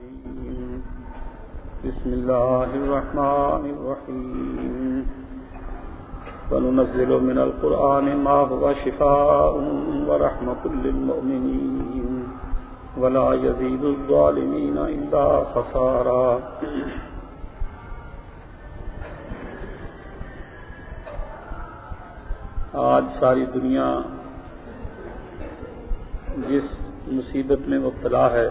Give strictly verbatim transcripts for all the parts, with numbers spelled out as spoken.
الرجيم بسم الله الرحمن الرحيم وننزل من القرآن ما هو شفاء ورحمة للمؤمنين ولا يزيد الظالمين إلا خسارا. آج ساری دنیا جس مصیبت میں مبتلا ہے،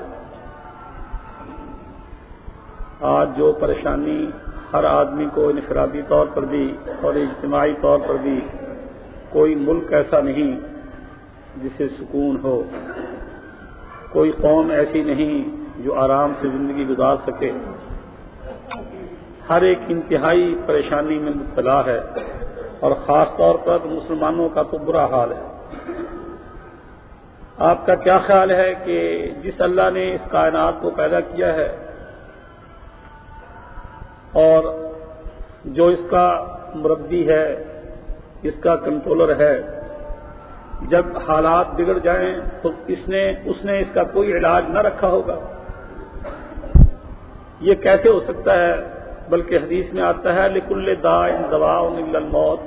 آج جو پریشانی ہر آدمی کو انفرادی طور پر بھی اور اجتماعی طور پر بھی، کوئی ملک ایسا نہیں جسے سکون ہو، کوئی قوم ایسی نہیں جو آرام سے زندگی گزار سکے. ہر ایک انتہائی پریشانی میں مبتلا ہے اور خاص طور پر مسلمانوں کا تو برا حال ہے. آپ کا کیا خیال ہے کہ جس اللہ نے اس کائنات کو پیدا کیا ہے اور جو اس کا مربی ہے، اس کا کنٹرولر ہے، جب حالات بگڑ جائیں تو اس نے اس نے اس کا کوئی علاج نہ رکھا ہوگا؟ یہ کیسے ہو سکتا ہے؟ بلکہ حدیث میں آتا ہے لِكُلِّ دَاءٍ دَوَاءٌ إِلَّا الْمَوْتُ.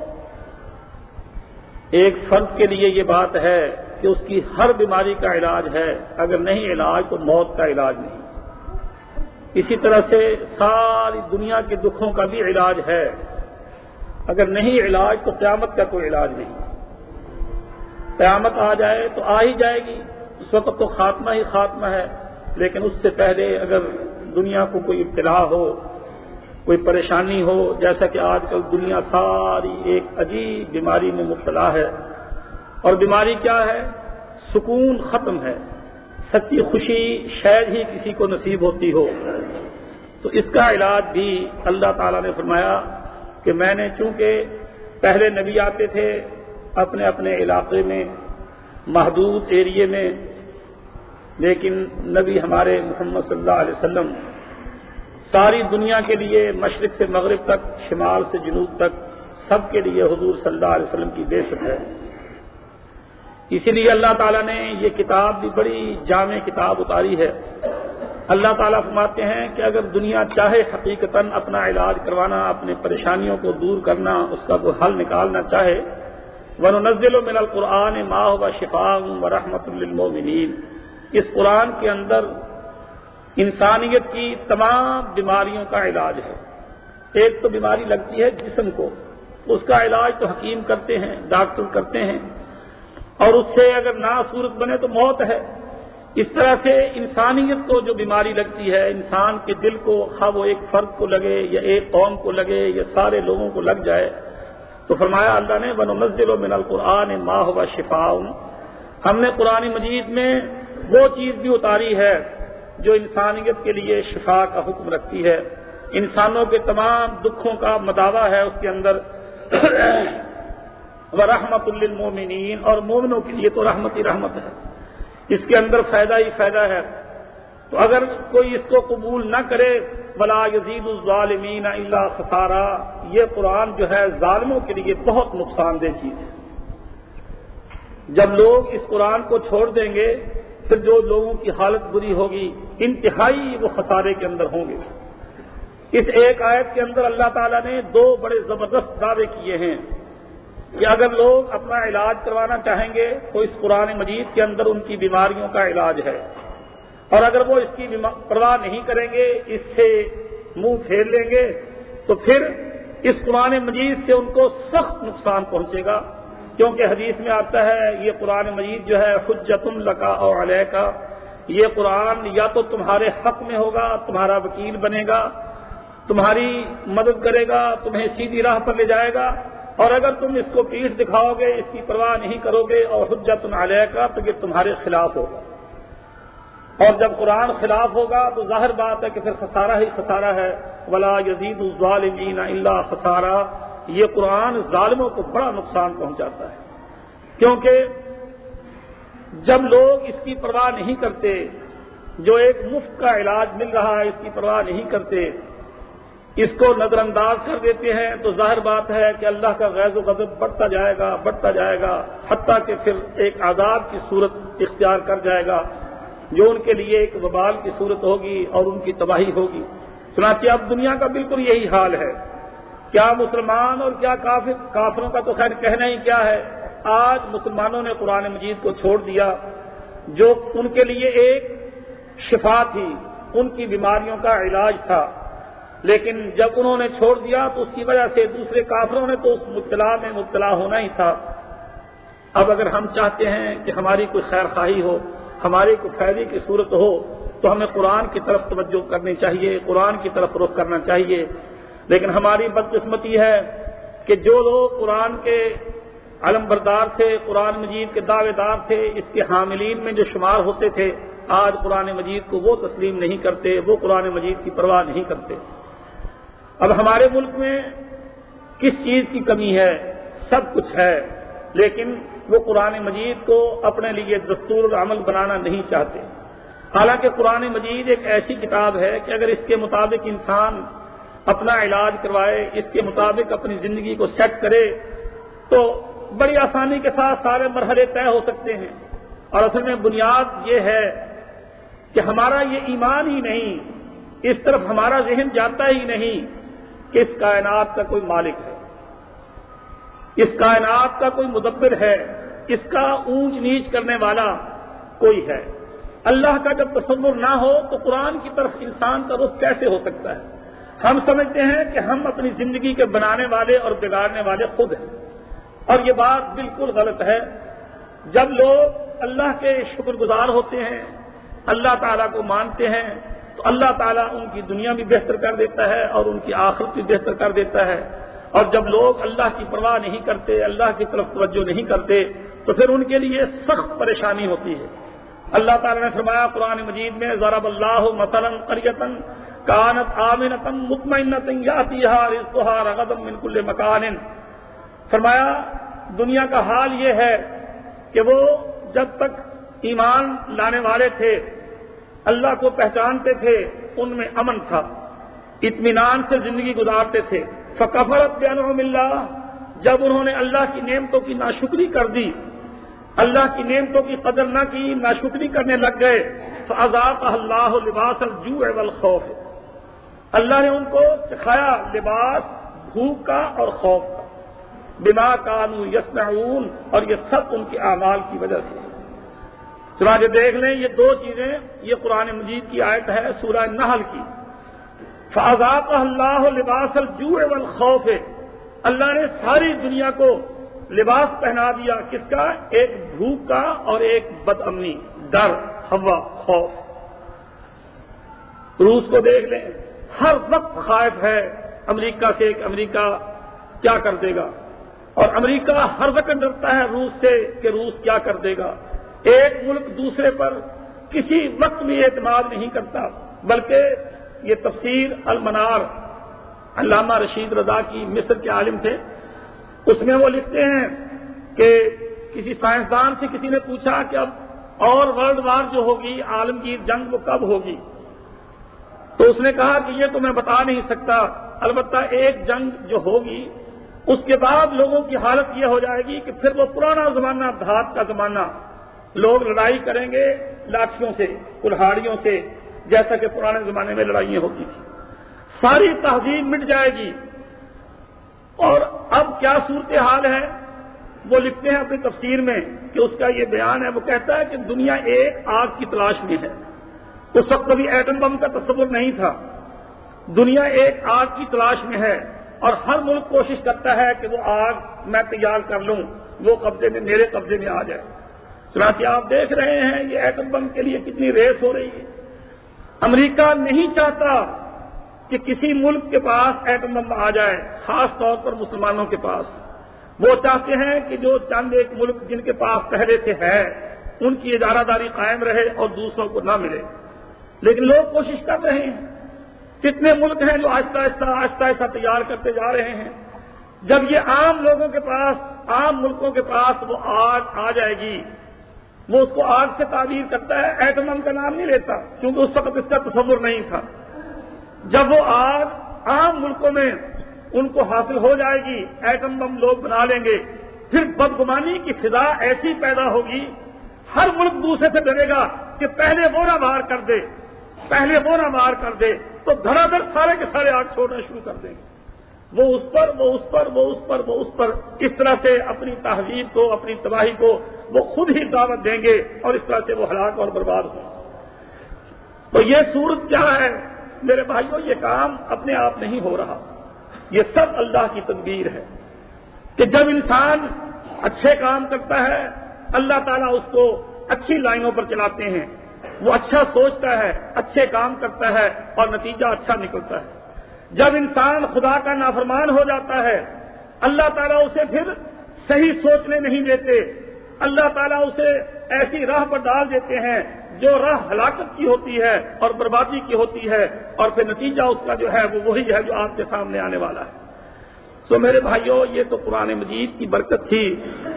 ایک فرد کے لیے یہ بات ہے کہ اس کی ہر بیماری کا علاج ہے، اگر نہیں علاج تو موت کا علاج نہیں. اسی طرح سے ساری دنیا کے دکھوں کا بھی علاج ہے، اگر نہیں علاج تو قیامت کا کوئی علاج نہیں. قیامت آ جائے تو آ ہی جائے گی، اس وقت تو خاتمہ ہی خاتمہ ہے، لیکن اس سے پہلے اگر دنیا کو کوئی ابتلا ہو، کوئی پریشانی ہو، جیسا کہ آج کل دنیا ساری ایک عجیب بیماری میں مبتلا ہے. اور بیماری کیا ہے؟ سکون ختم ہے، سچی خوشی شاید ہی کسی کو نصیب ہوتی ہو. تو اس کا علاج بھی اللہ تعالیٰ نے فرمایا کہ میں نے، چونکہ پہلے نبی آتے تھے اپنے اپنے علاقے میں، محدود ایریے میں، لیکن نبی ہمارے محمد صلی اللہ علیہ وسلم ساری دنیا کے لیے، مشرق سے مغرب تک، شمال سے جنوب تک، سب کے لیے حضور صلی اللہ علیہ وسلم کی بعثت ہے. اسی لیے اللہ تعالیٰ نے یہ کتاب بھی بڑی جامع کتاب اتاری ہے. اللہ تعالیٰ فرماتے ہیں کہ اگر دنیا چاہے حقیقتاً اپنا علاج کروانا، اپنے پریشانیوں کو دور کرنا، اس کا کوئی حل نکالنا چاہے، وَنُنَزِّلُ مِنَ الْقُرْآنِ مَا هُوَ شِفَاءٌ وَرَحْمَةٌ لِّلْمُؤْمِنِينَ. اس قرآن کے اندر انسانیت کی تمام بیماریوں کا علاج ہے. ایک تو بیماری لگتی ہے جسم کو، اس کا علاج تو حکیم کرتے ہیں، ڈاکٹر کرتے ہیں، اور اس سے اگر نہ صورت بنے تو موت ہے. اس طرح سے انسانیت کو جو بیماری لگتی ہے، انسان کے دل کو، خواہ وہ ایک فرد کو لگے یا ایک قوم کو لگے یا سارے لوگوں کو لگ جائے، تو فرمایا اللہ نے وَنُنَزِّلُ مِنَ الْقُرْآنِ مَا هُوَ شِفَاءٌ. ہم نے قرآن مجید میں وہ چیز بھی اتاری ہے جو انسانیت کے لیے شفا کا حکم رکھتی ہے، انسانوں کے تمام دکھوں کا مداوا ہے اس کے اندر. وَرَحْمَةٌ لِّلْمُؤْمِنِينَ. اور مومنوں کے لیے تو رحمت ہی رحمت ہے، اس کے اندر فائدہ ہی فائدہ ہے. تو اگر کوئی اس کو قبول نہ کرے، وَلَا يَزِيدُ الظَّالِمِينَ إِلَّا خَسَارًا، یہ قرآن جو ہے ظالموں کے لیے بہت نقصان دہ چیز ہے. جب لوگ اس قرآن کو چھوڑ دیں گے، پھر جو لوگوں کی حالت بری ہوگی، انتہائی وہ خسارے کے اندر ہوں گے. اس ایک آیت کے اندر اللہ تعالیٰ نے دو بڑے زبردست دعوے کیے ہیں کہ اگر لوگ اپنا علاج کروانا چاہیں گے تو اس قرآن مجید کے اندر ان کی بیماریوں کا علاج ہے، اور اگر وہ اس کی پرواہ نہیں کریں گے، اس سے منہ پھیر لیں گے، تو پھر اس قرآن مجید سے ان کو سخت نقصان پہنچے گا. کیونکہ حدیث میں آتا ہے یہ قرآن مجید جو ہے حجۃ لک او علیک، یہ قرآن یا تو تمہارے حق میں ہوگا، تمہارا وکیل بنے گا، تمہاری مدد کرے گا، تمہیں سیدھی راہ پر لے جائے گا، اور اگر تم اس کو پیٹھ دکھاؤ گے، اس کی پرواہ نہیں کرو گے، اور حجۃ علیک، تو یہ تمہارے خلاف ہوگا. اور جب قرآن خلاف ہوگا تو ظاہر بات ہے کہ پھر خسارہ ہی خسارہ ہے. وَلَا يَزِيدُ الظَّالِمِينَ إِلَّا خَسَارًا. یہ قرآن ظالموں کو بڑا نقصان پہنچاتا ہے، کیونکہ جب لوگ اس کی پرواہ نہیں کرتے، جو ایک مفت کا علاج مل رہا ہے اس کی پرواہ نہیں کرتے، اس کو نظر انداز کر دیتے ہیں، تو ظاہر بات ہے کہ اللہ کا غیظ و غضب بڑھتا جائے گا بڑھتا جائے گا حتیٰ کہ پھر ایک عذاب کی صورت اختیار کر جائے گا. جو ان کے لیے ایک وبال کی صورت ہوگی اور ان کی تباہی ہوگی۔ چنانچہ اب دنیا کا بالکل یہی حال ہے، کیا مسلمان اور کیا کافر، کافروں کا تو خیر کہنا ہی کیا ہے۔ آج مسلمانوں نے قرآن مجید کو چھوڑ دیا جو ان کے لیے ایک شفا تھی، ان کی بیماریوں کا علاج تھا، لیکن جب انہوں نے چھوڑ دیا تو اس کی وجہ سے دوسرے کافروں نے تو اس مبتلا میں مبتلا ہونا ہی تھا۔ اب اگر ہم چاہتے ہیں کہ ہماری کوئی خیر خواہی ہو، ہماری کوئی فائدے کی صورت ہو، تو ہمیں قرآن کی طرف توجہ کرنی چاہیے، قرآن کی طرف رخ کرنا چاہیے۔ لیکن ہماری بدقسمتی ہے کہ جو لوگ قرآن کے علم بردار تھے، قرآن مجید کے دعوے دار تھے، اس کے حاملین میں جو شمار ہوتے تھے، آج قرآن مجید کو وہ تسلیم نہیں کرتے، وہ قرآن مجید کی پرواہ نہیں کرتے۔ اب ہمارے ملک میں کس چیز کی کمی ہے؟ سب کچھ ہے، لیکن وہ قرآن مجید کو اپنے لیے دستور العمل بنانا نہیں چاہتے۔ حالانکہ قرآن مجید ایک ایسی کتاب ہے کہ اگر اس کے مطابق انسان اپنا علاج کروائے، اس کے مطابق اپنی زندگی کو سیٹ کرے، تو بڑی آسانی کے ساتھ سارے مرحلے طے ہو سکتے ہیں۔ اور اصل میں بنیاد یہ ہے کہ ہمارا یہ ایمان ہی نہیں، اس طرف ہمارا ذہن جاتا ہی نہیں کہ اس کائنات کا کوئی مالک ہے، اس کائنات کا کوئی مدبر ہے، اس کا اونچ نیچ کرنے والا کوئی ہے۔ اللہ کا جب تصور نہ ہو تو قرآن کی طرف انسان کا رخ کیسے ہو سکتا ہے؟ ہم سمجھتے ہیں کہ ہم اپنی زندگی کے بنانے والے اور بگاڑنے والے خود ہیں، اور یہ بات بالکل غلط ہے۔ جب لوگ اللہ کے شکر گزار ہوتے ہیں، اللہ تعالیٰ کو مانتے ہیں، تو اللہ تعالیٰ ان کی دنیا بھی بہتر کر دیتا ہے اور ان کی آخرت بھی بہتر کر دیتا ہے۔ اور جب لوگ اللہ کی پرواہ نہیں کرتے، اللہ کی طرف توجہ نہیں کرتے، تو پھر ان کے لیے سخت پریشانی ہوتی ہے۔ اللہ تعالیٰ نے فرمایا قرآن مجید میں، ضرب اللہ مثلا قریۃ کانت آمنۃ مطمئنۃ یأتیہا رزقہا رغدا من کل مکان۔ فرمایا دنیا کا حال یہ ہے کہ وہ جب تک ایمان لانے والے تھے، اللہ کو پہچانتے تھے، ان میں امن تھا، اطمینان سے زندگی گزارتے تھے۔ فکفرت بانعم اللہ، جب انہوں نے اللہ کی نعمتوں کی ناشکری کر دی، اللہ کی نعمتوں کی قدر نہ کی، ناشکری کرنے لگ گئے، فاذاقها اللہ لباس الجوع والخوف، اللہ نے ان کو سکھایا لباس بھوک کا اور خوف کا، بما کانوا یصنعون، اور یہ سب ان کے اعمال کی وجہ سے۔ چنانچہ دیکھ لیں یہ دو چیزیں، یہ قرآن مجید کی آیت ہے سورہ نحل کی، فاذاقها اللہ لباس الجوع والخوف، اللہ نے ساری دنیا کو لباس پہنا دیا، کس کا؟ ایک بھوک کا اور ایک بد امنی، ڈر، ہوا، خوف۔ روس کو دیکھ لیں، ہر وقت خائف ہے امریکہ سے کہ امریکہ کیا کر دے گا، اور امریکہ ہر وقت ڈرتا ہے روس سے کہ روس کیا کر دے گا۔ ایک ملک دوسرے پر کسی وقت بھی اعتماد نہیں کرتا، بلکہ یہ تفسیر المنار علامہ رشید رضا کی، مصر کے عالم تھے، اس میں وہ لکھتے ہیں کہ کسی سائنسدان سے کسی نے پوچھا کہ اب اور ورلڈ وار جو ہوگی، عالمگیر جنگ، وہ کب ہوگی؟ تو اس نے کہا کہ یہ تو میں بتا نہیں سکتا، البتہ ایک جنگ جو ہوگی اس کے بعد لوگوں کی حالت یہ ہو جائے گی کہ پھر وہ پرانا زمانہ، دھات کا زمانہ، لوگ لڑائی کریں گے لاٹھیوں سے، کلہاڑیوں سے، جیسا کہ پرانے زمانے میں لڑائیاں ہوتی تھی، ساری تہذیب مٹ جائے گی۔ اور اب کیا صورتحال ہے؟ وہ لکھتے ہیں اپنی تفسیر میں کہ اس کا یہ بیان ہے، وہ کہتا ہے کہ دنیا ایک آگ کی تلاش میں ہے۔ اس وقت کبھی ایٹم بم کا تصور نہیں تھا، دنیا ایک آگ کی تلاش میں ہے، اور ہر ملک کوشش کرتا ہے کہ وہ آگ میں تیار کر لوں، وہ قبضے میں، میرے قبضے میں آ جائے۔ چنانچہ آپ دیکھ رہے ہیں یہ ایٹم بم کے لیے کتنی ریس ہو رہی ہے۔ امریکہ نہیں چاہتا کہ کسی ملک کے پاس ایٹم بم آ جائے، خاص طور پر مسلمانوں کے پاس۔ وہ چاہتے ہیں کہ جو چند ایک ملک جن کے پاس پہلے سے ہے ان کی ادارہ داری قائم رہے اور دوسروں کو نہ ملے، لیکن لوگ کوشش کر رہے ہیں۔ کتنے ملک ہیں جو آہستہ آہستہ آہستہ آہستہ تیار کرتے جا رہے ہیں۔ جب یہ عام لوگوں کے پاس، عام ملکوں کے پاس وہ آگ آ جائے گی، وہ اس کو آگ سے تعبیر کرتا ہے، ایٹم بم کا نام نہیں لیتا، کیونکہ اس وقت اس کا تصور نہیں تھا۔ جب وہ آگ عام ملکوں میں ان کو حاصل ہو جائے گی، ایٹم بم لوگ بنا لیں گے، پھر بدگمانی کی فضا ایسی پیدا ہوگی، ہر ملک دوسرے سے ڈرے گا کہ پہلے وہ نہ مار کر دے پہلے وہ نہ مار کر دے تو دھڑا دھڑ سارے کے سارے آگ چھوڑنا شروع کر دیں گے. وہ اس پر وہ اس پر وہ اس پر وہ اس پر اس طرح سے اپنی تہذیب کو اپنی تباہی کو وہ خود ہی دعوت دیں گے اور اس طرح سے وہ ہلاک اور برباد ہوں. تو یہ صورت کیا ہے میرے بھائیوں؟ یہ کام اپنے آپ نہیں ہو رہا، یہ سب اللہ کی تدبیر ہے کہ جب انسان اچھے کام کرتا ہے اللہ تعالیٰ اس کو اچھی لائنوں پر چلاتے ہیں، وہ اچھا سوچتا ہے، اچھے کام کرتا ہے اور نتیجہ اچھا نکلتا ہے. جب انسان خدا کا نافرمان ہو جاتا ہے اللہ تعالیٰ اسے پھر صحیح سوچنے نہیں دیتے، اللہ تعالیٰ اسے ایسی راہ پر ڈال دیتے ہیں جو راہ ہلاکت کی ہوتی ہے اور بربادی کی ہوتی ہے، اور پھر نتیجہ اس کا جو ہے وہ وہی ہے جو آپ کے سامنے آنے والا ہے. تو میرے بھائیوں یہ تو قرآن مجید کی برکت تھی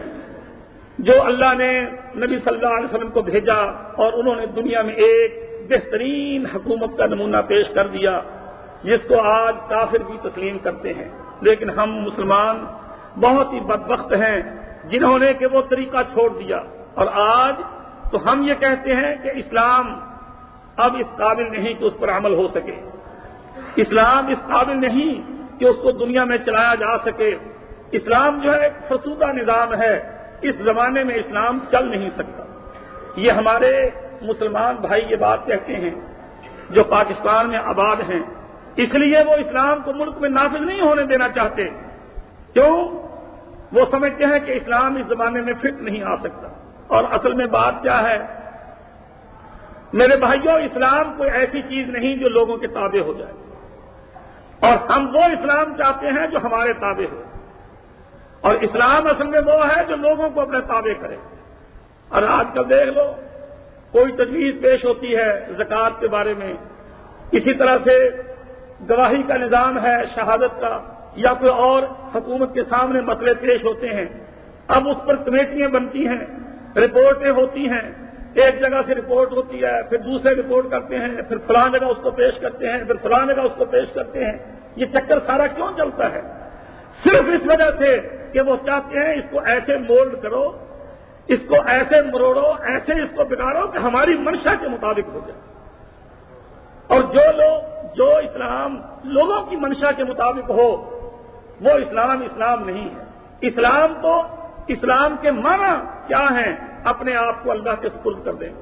جو اللہ نے نبی صلی اللہ علیہ وسلم کو بھیجا اور انہوں نے دنیا میں ایک بہترین حکومت کا نمونہ پیش کر دیا جس کو آج کافر بھی تسلیم کرتے ہیں. لیکن ہم مسلمان بہت ہی بدبخت ہیں جنہوں نے کہ وہ طریقہ چھوڑ دیا، اور آج تو ہم یہ کہتے ہیں کہ اسلام اب اس قابل نہیں کہ اس پر عمل ہو سکے، اسلام اس قابل نہیں کہ اس کو دنیا میں چلایا جا سکے. اسلام جو ہے ایک فرسودہ نظام ہے، اس زمانے میں اسلام چل نہیں سکتا. یہ ہمارے مسلمان بھائی یہ بات کہتے ہیں جو پاکستان میں آباد ہیں، اس لیے وہ اسلام کو ملک میں نافذ نہیں ہونے دینا چاہتے. کیوں؟ وہ سمجھتے ہیں کہ اسلام اس زمانے میں فٹ نہیں آ سکتا. اور اصل میں بات کیا ہے میرے بھائیوں؟ اسلام کوئی ایسی چیز نہیں جو لوگوں کے تابع ہو جائے، اور ہم وہ اسلام چاہتے ہیں جو ہمارے تابع ہو. اور اسلام اصل میں وہ ہے جو لوگوں کو اپنے تابع کرے. اور آج کل دیکھ لو کوئی تجویز پیش ہوتی ہے زکوٰۃ کے بارے میں، اسی طرح سے گواہی کا نظام ہے شہادت کا، یا کوئی اور حکومت کے سامنے مسئلے پیش ہوتے ہیں. اب اس پر کمیٹیاں بنتی ہیں، رپورٹیں ہوتی ہیں، ایک جگہ سے رپورٹ ہوتی ہے، پھر دوسرے رپورٹ کرتے ہیں، پھر فلاں جگہ اس کو پیش کرتے ہیں، پھر فلاں جگہ اس کو پیش کرتے ہیں. یہ چکر سارا کیوں چلتا ہے؟ صرف اس وجہ سے کہ وہ چاہتے ہیں اس کو ایسے مولڈ کرو، اس کو ایسے مروڑو، ایسے اس کو بگاڑو کہ ہماری منشا کے مطابق ہو جائے. اور جو لوگ جو اسلام لوگوں کی منشا کے مطابق ہو وہ اسلام اسلام نہیں ہے. اسلام تو اسلام کے معنی کیا ہیں؟ اپنے آپ کو اللہ کے سپرد کر دیں،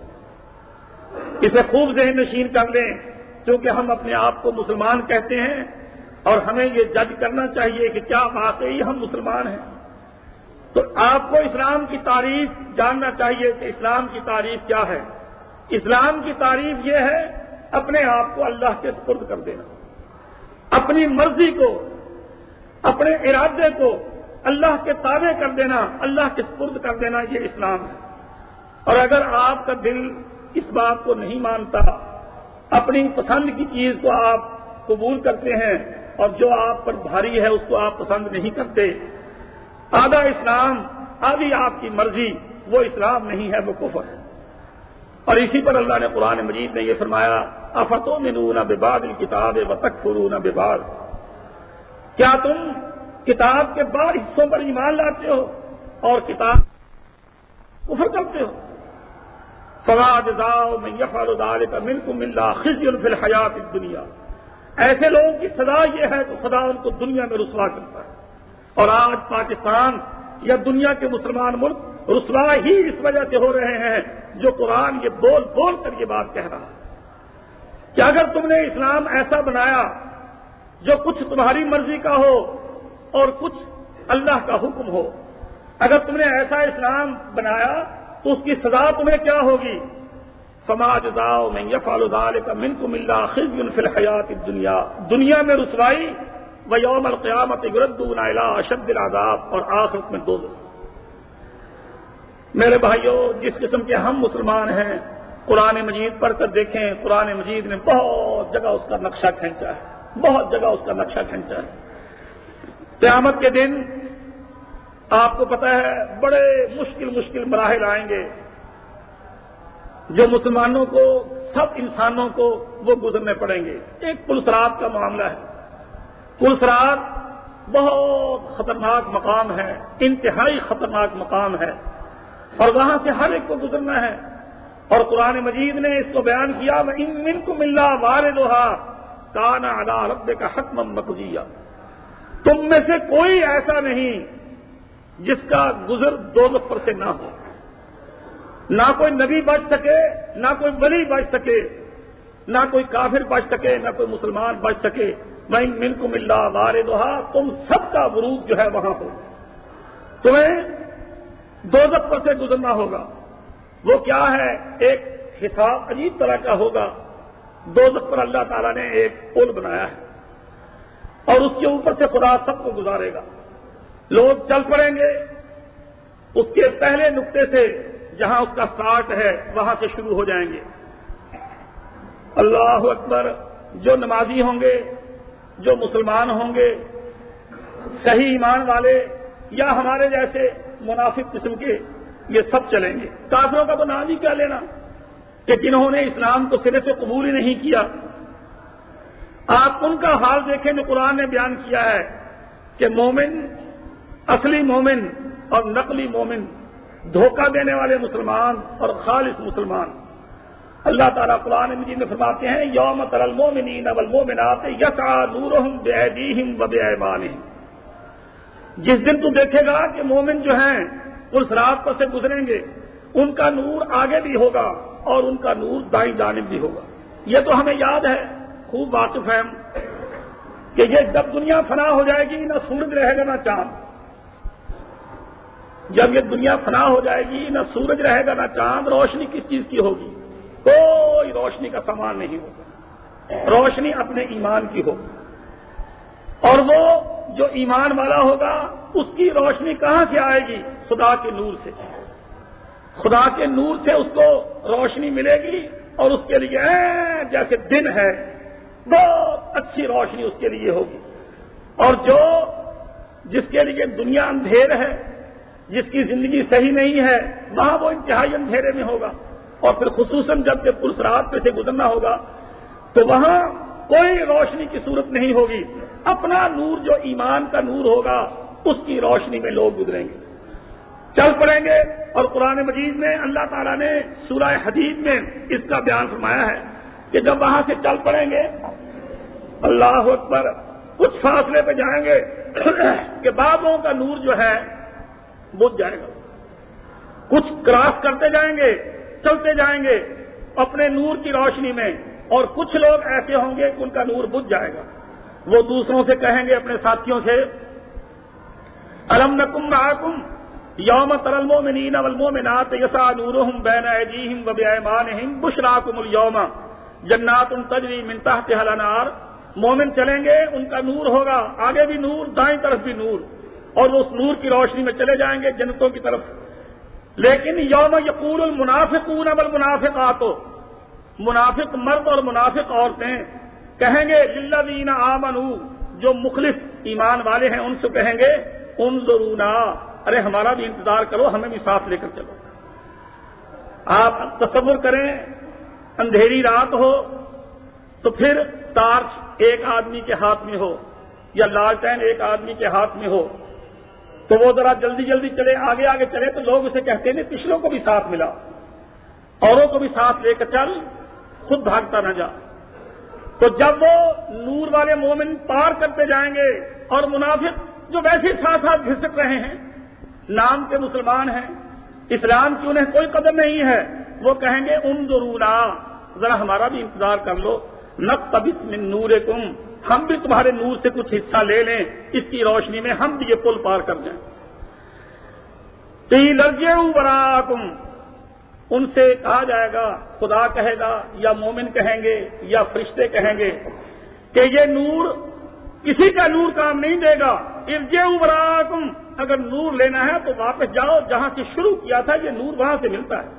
اسے خوب ذہن نشین کر لیں. کیونکہ ہم اپنے آپ کو مسلمان کہتے ہیں اور ہمیں یہ جج کرنا چاہیے کہ کیا واقعی ہم مسلمان ہیں. تو آپ کو اسلام کی تعریف جاننا چاہیے کہ اسلام کی تعریف کیا ہے. اسلام کی تعریف یہ ہے اپنے آپ کو اللہ کے سپرد کر دینا، اپنی مرضی کو اپنے ارادے کو اللہ کے تابع کر دینا، اللہ کے سپرد کر دینا، یہ اسلام ہے. اور اگر آپ کا دل اس بات کو نہیں مانتا، اپنی پسند کی چیز کو آپ قبول کرتے ہیں اور جو آپ پر بھاری ہے اس کو آپ پسند نہیں کرتے، آدھا اسلام آدھی آپ کی مرضی، وہ اسلام نہیں ہے، وہ کفر ہے. اور اسی پر اللہ نے قرآن مجید میں یہ فرمایا افتؤمنون ببعض الکتاب وتکفرون ببعض، کیا تم کتاب کے بعض حصوں پر ایمان لاتے ہو اور کتاب کفر کرتے ہو؟ فما جزاء من يفعل ذلك منكم الا خزي في الحیاۃ الدنیا، ایسے لوگوں کی سزا یہ ہے تو خدا ان کو دنیا میں رسوا کرتا ہے. اور آج پاکستان یا دنیا کے مسلمان ملک رسوا ہی اس وجہ سے ہو رہے ہیں جو قرآن یہ بول بول کر یہ بات کہہ رہا ہے کہ اگر تم نے اسلام ایسا بنایا جو کچھ تمہاری مرضی کا ہو اور کچھ اللہ کا حکم ہو، اگر تم نے ایسا اسلام بنایا تو اس کی سزا تمہیں کیا ہوگی؟ فما جزاء من يفعل ذلك منكم الا خزي في الحیاۃ الدنیا، دنیا میں رسوائی، ویوم القیامت یردون الی اشد العذاب، اور آخرت میں دوزخ. میرے بھائیوں، جس قسم کے ہم مسلمان ہیں قرآن مجید پڑھ کر دیکھیں، قرآن مجید نے بہت جگہ اس کا نقشہ کھینچا ہے، بہت جگہ اس کا نقشہ کھینچا ہے. قیامت کے دن آپ کو پتہ ہے بڑے مشکل مشکل مراحل آئیں گے جو مسلمانوں کو، سب انسانوں کو وہ گزرنے پڑیں گے. ایک پلسرات کا معاملہ ہے. پلسرات بہت خطرناک مقام ہے، انتہائی خطرناک مقام ہے، اور وہاں سے ہر ایک کو گزرنا ہے. اور قرآن مجید نے اس کو بیان کیا وَإِن مِّنكُمْ إِلَّا وَارِدُهَا كَانَ عَلَىٰ رَبِّكَ حَتْمًا مَّقْضِيًّا، تم میں سے کوئی ایسا نہیں جس کا گزر دوزخ پر سے نہ ہو، نہ کوئی نبی بچ سکے، نہ کوئی ولی بچ سکے، نہ کوئی کافر بچ سکے، نہ کوئی مسلمان بچ سکے۔ وَإِن مِّنكُمْ إِلَّا وَارِدُهَا، تم سب کا عروج جو ہے وہاں ہو، تمہیں دوزخ پر سے گزرنا ہوگا۔ وہ کیا ہے؟ ایک حساب عجیب طرح کا ہوگا۔ دوزخ پر اللہ تعالیٰ نے ایک پل بنایا ہے اور اس کے اوپر سے خدا سب کو گزارے گا۔ لوگ چل پڑیں گے اس کے پہلے نقطے سے، جہاں اس کا سٹارٹ ہے وہاں سے شروع ہو جائیں گے۔ اللہ اکبر۔ جو نمازی ہوں گے، جو مسلمان ہوں گے، صحیح ایمان والے یا ہمارے جیسے منافق قسم کے، یہ سب چلیں گے۔ کافروں کا تو نام ہی کیا لینا کہ جنہوں نے اسلام کو سرے سے قبول ہی نہیں کیا۔ آپ ان کا حال دیکھیں جو قرآن نے بیان کیا ہے کہ مومن، اصلی مومن اور نقلی مومن، دھوکہ دینے والے مسلمان اور خالص مسلمان۔ اللہ تعالیٰ قرآن مجید میں فرماتے ہیں یوم تری المؤمنین والمؤمنات یسعی نورہم بایدیہم وبایمانہم، جس دن تو دیکھے گا کہ مومن جو ہیں اس رات پر سے گزریں گے، ان کا نور آگے بھی ہوگا اور ان کا نور دائیں جانب بھی ہوگا۔ یہ تو ہمیں یاد ہے، خوب واقف ہیں کہ یہ جب دنیا فنا ہو جائے گی، نہ سورج رہے گا نہ چاند۔ جب یہ دنیا فنا ہو جائے گی، نہ سورج رہے گا نہ چاند، روشنی کس چیز کی ہوگی؟ کوئی روشنی کا سامان نہیں ہوگا، روشنی اپنے ایمان کی ہوگی۔ اور وہ جو ایمان والا ہوگا اس کی روشنی کہاں سے آئے گی؟ خدا کے نور سے۔ خدا کے نور سے اس کو روشنی ملے گی اور اس کے لیے جیسے دن ہے بہت اچھی روشنی اس کے لیے ہوگی۔ اور جو جس کے لیے دنیا اندھیر ہے، جس کی زندگی صحیح نہیں ہے، وہاں وہ انتہائی اندھیرے میں ہوگا۔ اور پھر خصوصاً جب کہ پرسرات پہ سے گزرنا ہوگا تو وہاں کوئی روشنی کی صورت نہیں ہوگی، اپنا نور جو ایمان کا نور ہوگا اس کی روشنی میں لوگ گزریں گے، چل پڑیں گے۔ اور قرآن مجید میں اللہ تعالیٰ نے سورہ حدید میں اس کا بیان فرمایا ہے کہ جب وہاں سے چل پڑیں گے، اللہ اکبر، کچھ فاصلے پہ جائیں گے کہ بعضوں کا نور جو ہے بجھ جائے گا، کچھ کراس کرتے جائیں گے، چلتے جائیں گے اپنے نور کی روشنی میں، اور کچھ لوگ ایسے ہوں گے کہ ان کا نور بجھ جائے گا۔ وہ دوسروں سے کہیں گے، اپنے ساتھیوں سے، الم نکم معکم یوم تری المؤمنین والمؤمنات یسعی نورہم بین ایدیہم وبایمانہم بشراکم اليوم جنات تجری من تحتہا الانہار۔ مومن چلیں گے، ان کا نور ہوگا، آگے بھی نور، دائیں طرف بھی نور، اور وہ اس نور کی روشنی میں چلے جائیں گے جنتوں کی طرف۔ لیکن یوم یقول المنافقون والمنافقات، منافق مرد اور منافق عورتیں کہیں گے للذین آمنوا، جو مخلص ایمان والے ہیں ان سے کہیں گے انظرونا، ارے ہمارا بھی انتظار کرو، ہمیں بھی ساتھ لے کر چلو۔ آپ تصور کریں، اندھیری رات ہو تو پھر ٹارچ ایک آدمی کے ہاتھ میں ہو یا لالٹین ایک آدمی کے ہاتھ میں ہو تو وہ ذرا جلدی جلدی چلے، آگے آگے چلے تو لوگ اسے کہتے ہیں پچھلوں کو بھی ساتھ ملا، اوروں کو بھی ساتھ لے کر چل، خود بھاگتا نہ جا۔ تو جب وہ نور والے مومن پار کرتے جائیں گے اور منافق جو ویسے ساتھ ساتھ گھسٹ رہے ہیں، نام کے مسلمان ہیں، اسلام کی انہیں کوئی قدر نہیں ہے، وہ کہیں گے انظرونا، ذرا ہمارا بھی انتظار کر لو، نقتبس من نورکم، ہم بھی تمہارے نور سے کچھ حصہ لے لیں، اس کی روشنی میں ہم بھی یہ پل پار کر جائیں۔ قیل ارجعوا وراءکم، ان سے کہا جائے گا، خدا کہے گا یا مومن کہیں گے یا فرشتے کہیں گے کہ یہ نور کسی کا نور کام نہیں دے گا، ارجعوا وراءکم، اگر نور لینا ہے تو واپس جاؤ، جہاں سے شروع کیا تھا یہ نور وہاں سے ملتا ہے،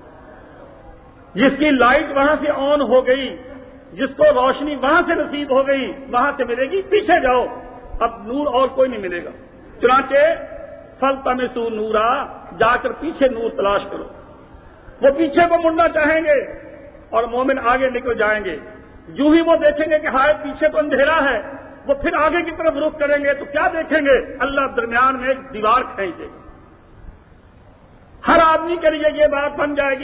جس کی لائٹ وہاں سے آن ہو گئی، جس کو روشنی وہاں سے نصیب ہو گئی وہاں سے ملے گی، پیچھے جاؤ، اب نور اور کوئی نہیں ملے گا۔ چنانچہ فالتمسوا نورا، جا کر پیچھے نور تلاش کرو۔ وہ پیچھے کو مڑنا چاہیں گے اور مومن آگے نکل جائیں گے، جو ہی وہ دیکھیں گے کہ ہائے پیچھے تو اندھیرا ہے، وہ پھر آگے کی طرف رخ کریں گے تو کیا دیکھیں گے؟ اللہ درمیان میں ایک دیوار کھینچے گا۔ ہر آدمی کے لیے یہ بات بن جائے گی،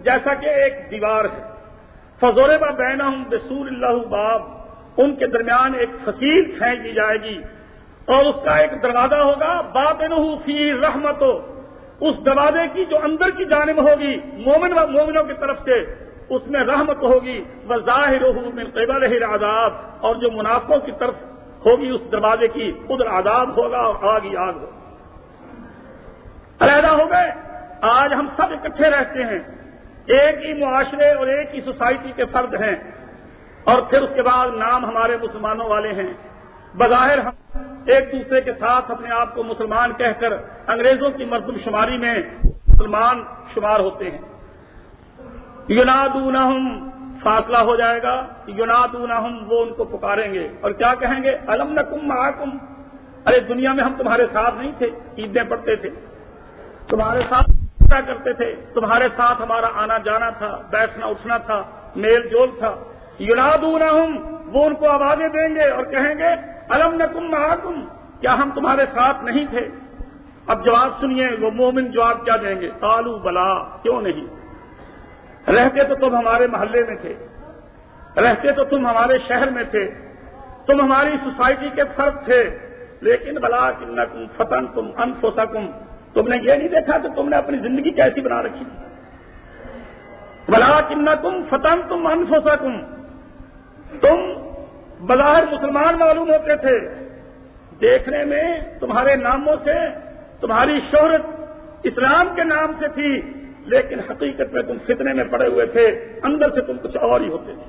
جیسا کہ ایک دیوار ہے. فضرب بینہم بسور لہ باب، ان کے درمیان ایک فصیل کھینچ دی جائے گی اور اس کا ایک دروازہ ہوگا، باطنہ فیہ رحمت، اس دروازے کی جو اندر کی جانب ہوگی مومن و مومنوں کی طرف سے اس میں رحمت ہوگی، وظاہرہ من قبلہ العذاب، اور جو منافقوں کی طرف ہوگی اس دروازے کی ادھر عذاب ہوگا اور آگ ہی آگ ہوگا. علیحدہ ہو گئے. آج ہم سب اکٹھے رہتے ہیں، ایک ہی معاشرے اور ایک ہی سوسائٹی کے فرد ہیں، اور پھر اس کے بعد نام ہمارے مسلمانوں والے ہیں. بظاہر ہم ایک دوسرے کے ساتھ اپنے آپ کو مسلمان کہہ کر انگریزوں کی مردم شماری میں مسلمان شمار ہوتے ہیں. ینادونہم، فاصلہ ہو جائے گا، ینادونہم، وہ ان کو پکاریں گے اور کیا کہیں گے؟ الم نکم معکم، ارے دنیا میں ہم تمہارے ساتھ نہیں تھے؟ عیدیں پڑھتے تھے، تمہارے ساتھ کیا کرتے تھے، تمہارے ساتھ ہمارا آنا جانا تھا، بیٹھنا اٹھنا تھا، میل جول تھا. ینادونہم، وہ ان کو آوازیں دیں گے اور کہیں گے الم نکم معکم، کیا ہم تمہارے ساتھ نہیں تھے؟ اب جواب سنیے، وہ مومن جواب کیا دیں گے؟ قالوا بلا، کیوں نہیں، رہتے تو تم ہمارے محلے میں تھے، رہتے تو تم ہمارے شہر میں تھے، تم ہماری سوسائٹی کے فرد تھے، لیکن ولکنکم فتنتم انفسکم، تم نے یہ نہیں دیکھا کہ تم نے اپنی زندگی کیسی بنا رکھی تھی. ولکنکم فتنتم انفسکم، تم بظاہر مسلمان معلوم ہوتے تھے، دیکھنے میں تمہارے ناموں سے تمہاری شہرت اسلام کے نام سے تھی، لیکن حقیقت میں تم فتنے میں پڑے ہوئے تھے، اندر سے تم کچھ اور ہی ہوتے تھے.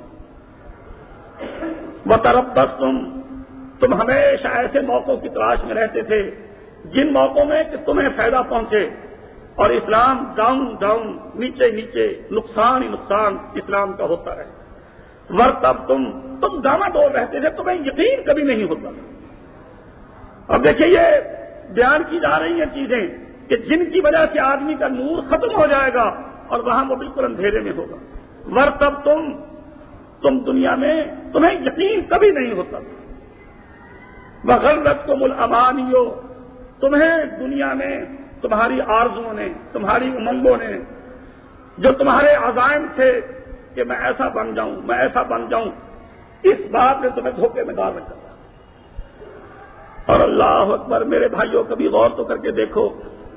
وتربصتم، تم ہمیشہ ایسے موقعوں کی تلاش میں رہتے تھے جن موقعوں میں کہ تمہیں فائدہ پہنچے، اور اسلام ڈاؤن ڈاؤن، نیچے نیچے، نقصان ہی نقصان اسلام کا ہوتا ہے. ورتب تم تم دامہ دور رہتے تھے، تمہیں یقین کبھی نہیں ہوتا. اب دیکھیے یہ بیان کی جا رہی ہیں چیزیں کہ جن کی وجہ سے آدمی کا نور ختم ہو جائے گا اور وہاں وہ بالکل اندھیرے میں ہوگا. ورتب تم تم دنیا میں تمہیں یقین کبھی نہیں ہوتا. وغرتکم الامانی، تمہیں دنیا میں تمہاری آرزوؤں نے، تمہاری امنگوں نے، جو تمہارے عزائم تھے کہ میں ایسا بن جاؤں، میں ایسا بن جاؤں، اس بات نے تمہیں دھوکے میں ڈال رکھا. اور اللہ اکبر، میرے بھائیوں کبھی غور تو کر کے دیکھو،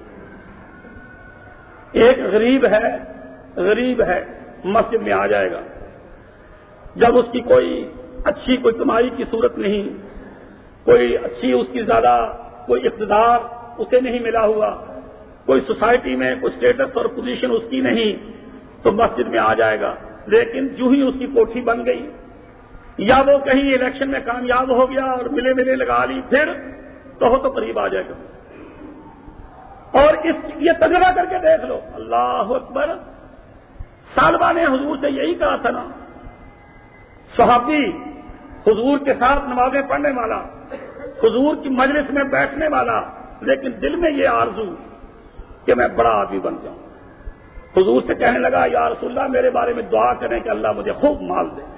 ایک غریب ہے، غریب ہے، مسجد میں آ جائے گا، جب اس کی کوئی اچھی کوئی کمائی کی صورت نہیں، کوئی اچھی اس کی زیادہ کوئی اقتدار اسے نہیں ملا ہوا، کوئی سوسائٹی میں کوئی اسٹیٹس اور پوزیشن اس کی نہیں، تو مسجد میں آ جائے گا. لیکن جو ہی اس کی کوٹھی بن گئی یا وہ کہیں الیکشن میں کامیاب ہو گیا اور ملے ملے لگا لی، پھر تو ہو تو قریب آ جائے گا. اور اس یہ تجربہ کر کے دیکھ لو. اللہ اکبر، سالبہ نے حضور سے یہی کہا تھا نا، صحابی حضور کے ساتھ نمازیں پڑھنے والا، حضور کی مجلس میں بیٹھنے والا، لیکن دل میں یہ آرزو کہ میں بڑا آدمی بن جاؤں. حضور سے کہنے لگا یا رسول اللہ میرے بارے میں دعا کریں کہ اللہ مجھے خوب مال دے.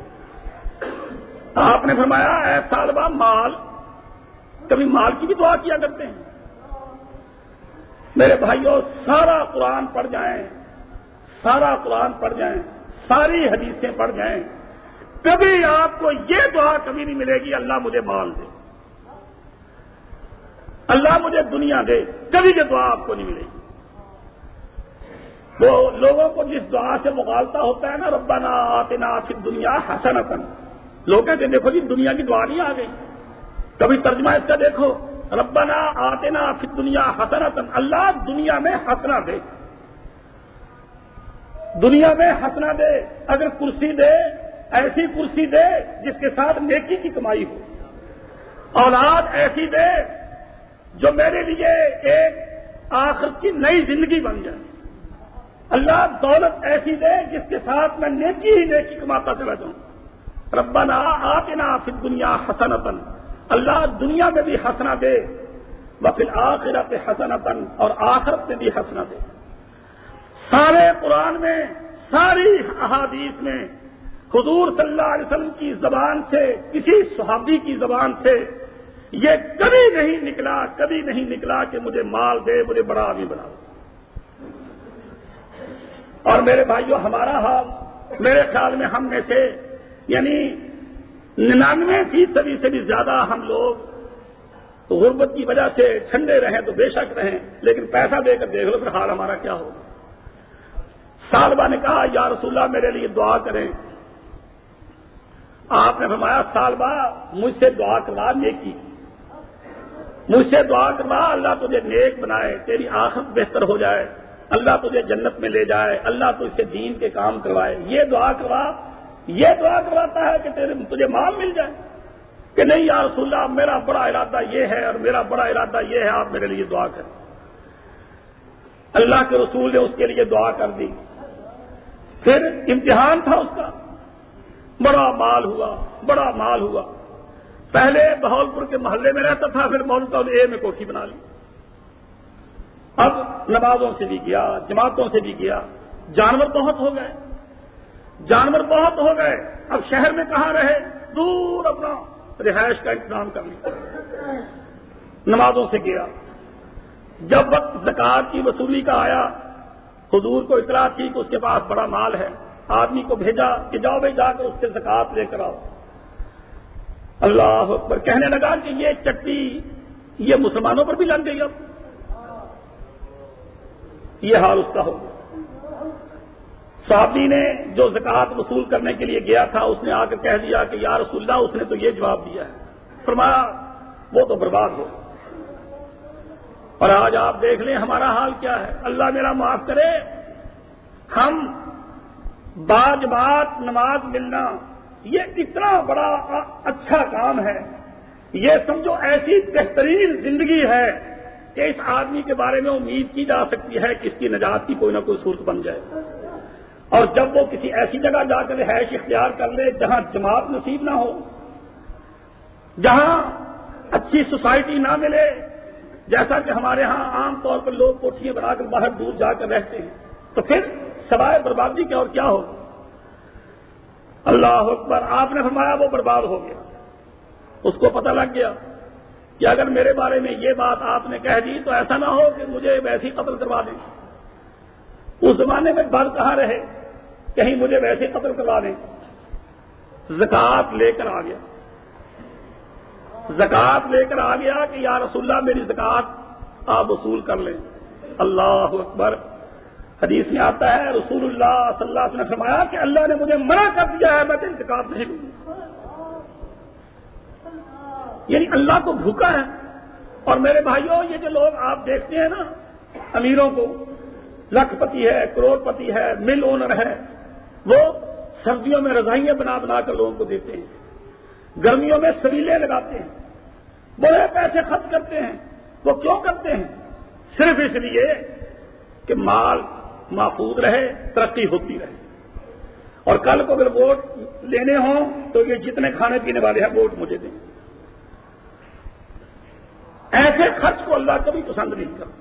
آپ نے فرمایا اے سالبہ، مال، کبھی مال کی بھی دعا کیا کرتے ہیں؟ میرے بھائیوں، سارا قرآن پڑھ جائیں، سارا قرآن پڑھ جائیں، ساری حدیثیں پڑھ جائیں، کبھی آپ کو یہ دعا کبھی نہیں ملے گی اللہ مجھے مال دے، اللہ مجھے دنیا دے، کبھی یہ دعا آپ کو نہیں ملے گی. وہ لوگوں کو جس دعا سے مغالطہ ہوتا ہے نا، ربنا آتنا فی الدنیا حسنۃ، لوگ کہتے ہیں دیکھو جی دنیا کی دعا نہیں آ گئی. کبھی ترجمہ اس کا دیکھو، ربنا آتنا فی الدنیا حسنۃ، اللہ دنیا میں حسنہ دے، دنیا میں حسنہ دے. اگر کرسی دے، ایسی کرسی دے جس کے ساتھ نیکی کی کمائی ہو، اولاد ایسی دے جو میرے لیے ایک آخرت کی نئی زندگی بن جائے. اللہ دولت ایسی دے جس کے ساتھ میں نیکی ہی نیکی کماتا چلا جاؤں. ربنا آتنا فی الدنیا حسنۃ، اللہ دنیا میں بھی حسنہ دے، وفی الآخرۃ حسنۃ، اور آخرت میں بھی حسنہ دے. سارے قرآن میں، ساری احادیث میں حضور صلی اللہ علیہ وسلم کی زبان سے، کسی صحابی کی زبان سے یہ کبھی نہیں نکلا، کبھی نہیں نکلا کہ مجھے مال دے، مجھے بڑا آدمی بنا دے. اور میرے بھائیوں ہمارا حال میرے خیال میں ہم میں سے یعنی ننانوے فیصدی سے بھی زیادہ ہم لوگ غربت کی وجہ سے ٹھنڈے رہیں تو بے شک رہیں، لیکن پیسہ دے کر دیکھ لو پھر حال ہمارا کیا ہوگا۔ سالبہ نے کہا یا رسول اللہ میرے لیے دعا کریں۔ آپ نے فرمایا سالبہ مجھ سے دعا کروا نیکی، مجھ سے دعا کروا اللہ تجھے نیک بنائے، تیری آخرت بہتر ہو جائے، اللہ تجھے جنت میں لے جائے، اللہ تجھ سے دین کے کام کروائے، یہ دعا کروا۔ یہ دعا کرواتا ہے کہ تیرے تجھے مال مل جائے کہ نہیں یا رسول اللہ میرا بڑا ارادہ یہ ہے اور میرا بڑا ارادہ یہ ہے، آپ میرے لیے دعا کریں۔ اللہ کے رسول نے اس کے لیے دعا کر دی۔ پھر امتحان تھا اس کا، بڑا مال ہوا، بڑا مال ہوا۔ پہلے بہول پور کے محلے میں رہتا تھا، پھر مولتا اے میں کوٹھی بنا لی۔ اب نمازوں سے بھی گیا، جماعتوں سے بھی گیا، جانور بہت ہو گئے، جانور بہت ہو گئے۔ اب شہر میں کہاں رہے، دور اپنا رہائش کا انتظام کر لیا۔ نمازوں سے گیا، جب وقت زکوٰۃ کی وصولی کا آیا، حضور کو اطلاع تھی کہ اس کے پاس بڑا مال ہے، آدمی کو بھیجا کہ جاؤ بھائی جا کر اس سے زکوٰۃ لے کر آؤ۔ اللہ اکبر، کہنے لگا کہ یہ چٹی یہ مسلمانوں پر بھی لگ گئی، اب یہ حال اس کا ہو گیا۔ صحابی نے جو زکوٰۃ وصول کرنے کے لیے گیا تھا اس نے آ کر کہہ دیا کہ یا رسول اللہ اس نے تو یہ جواب دیا ہے، فرمایا وہ تو برباد ہو۔ اور آج آپ دیکھ لیں ہمارا حال کیا ہے، اللہ میرا معاف کرے، ہم باجماعت نماز ملنا یہ اتنا بڑا اچھا کام ہے، یہ سمجھو ایسی بہترین زندگی ہے کہ اس آدمی کے بارے میں امید کی جا سکتی ہے کہ اس کی نجات کی کوئی نہ کوئی صورت بن جائے۔ اور جب وہ کسی ایسی جگہ جا کر رہائش اختیار کر لے جہاں جماعت نصیب نہ ہو، جہاں اچھی سوسائٹی نہ ملے، جیسا کہ ہمارے ہاں عام طور پر لوگ کوٹھیاں بنا کر باہر دور جا کر رہتے ہیں، تو پھر سوائے بربادی کے اور کیا ہو۔ اللہ اکبر، آپ نے فرمایا وہ برباد ہو گیا۔ اس کو پتہ لگ گیا کہ اگر میرے بارے میں یہ بات آپ نے کہہ دی تو ایسا نہ ہو کہ مجھے ویسے ہی قتل کروا دیں۔ اس زمانے میں بل کہاں رہے، کہیں مجھے ویسے قتل کروا دیں۔ زکوٰۃ لے کر آ گیا، زکوٰۃ لے کر آ گیا کہ یا رسول اللہ میری زکوٰۃ آپ وصول کر لیں۔ اللہ اکبر، حدیث میں آتا ہے رسول اللہ صلی اللہ علیہ وسلم نے فرمایا کہ اللہ نے مجھے منع کر دیا ہے میں تیری زکوٰۃ نہیں دوں گا۔ یعنی اللہ کو بھوکا ہے۔ اور میرے بھائیوں یہ جو لوگ آپ دیکھتے ہیں نا، امیروں کو، لاکھ پتی ہے، کروڑ پتی ہے، مل اونر ہے، وہ سردیوں میں رضائیاں بنا بنا کر لوگوں کو دیتے ہیں، گرمیوں میں سبیلے لگاتے ہیں، بڑے پیسے خرچ کرتے ہیں۔ وہ کیوں کرتے ہیں؟ صرف اس لیے کہ مال محفوظ رہے، ترقی ہوتی رہے، اور کل کو اگر ووٹ لینے ہوں تو یہ جتنے کھانے پینے والے ہیں ووٹ مجھے دیں۔ ایسے خرچ کو اللہ کبھی پسند نہیں کرتا۔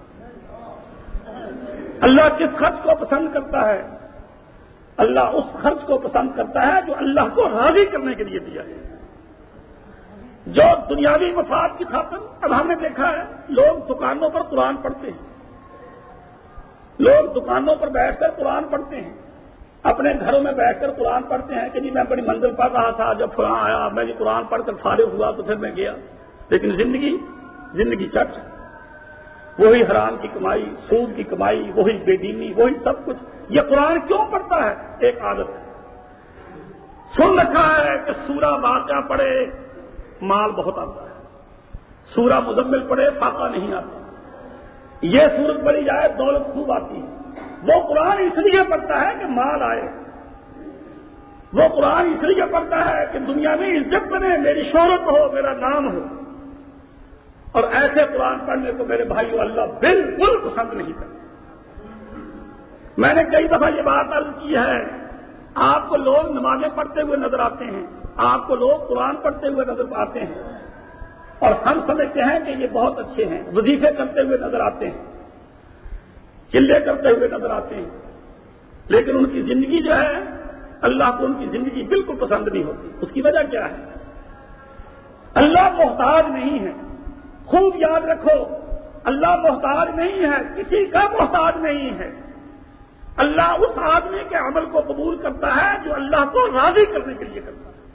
اللہ کس خرچ کو پسند کرتا ہے؟ اللہ اس خرچ کو پسند کرتا ہے جو اللہ کو راضی کرنے کے لیے دیا ہے۔ جو دنیاوی مفاد کی خاطر، اب ہم نے دیکھا ہے لوگ دکانوں پر قرآن پڑھتے ہیں، لوگ دکانوں پر بیٹھ کر قرآن پڑھتے ہیں، اپنے گھروں میں بیٹھ کر قرآن پڑھتے ہیں کہ جی میں بڑی منزل پڑھ رہا تھا، جب فلاں آیا میں نے قرآن پڑھ کر فارغ ہوا تو پھر میں گیا۔ لیکن زندگی زندگی چٹ، وہی حرام کی کمائی، سود کی کمائی، وہی بے دینی، وہی سب کچھ۔ یہ قرآن کیوں پڑھتا ہے؟ ایک عادت ہے۔ سن رکھا ہے کہ سورہ واقعہ پڑھے مال بہت آتا ہے، سورہ مزمل پڑھے فاقہ نہیں آتا، یہ سورت پڑھی جائے دولت خوب آتی ہے۔ وہ قرآن اس لیے پڑھتا ہے کہ مال آئے، وہ قرآن اس لیے پڑھتا ہے کہ دنیا میں عزت بنے، میری شہرت ہو، میرا نام ہو۔ اور ایسے قرآن پڑھنے کو میرے بھائیو اللہ بالکل پسند نہیں کرتا۔ میں نے کئی دفعہ یہ بات عرض کی ہے، آپ کو لوگ نمازیں پڑھتے ہوئے نظر آتے ہیں، آپ کو لوگ قرآن پڑھتے ہوئے نظر آتے ہیں، اور ہم سمجھتے ہیں کہ یہ بہت اچھے ہیں، وظیفے کرتے ہوئے نظر آتے ہیں، چلے کرتے ہوئے نظر آتے ہیں، لیکن ان کی زندگی جو ہے اللہ کو ان کی زندگی بالکل پسند نہیں ہوتی۔ اس کی وجہ کیا ہے؟ اللہ محتاج نہیں ہے، خوب یاد رکھو، اللہ محتاج نہیں ہے، کسی کا محتاج نہیں ہے۔ اللہ اس آدمی کے عمل کو قبول کرتا ہے جو اللہ کو راضی کرنے کے لیے کرتا ہے،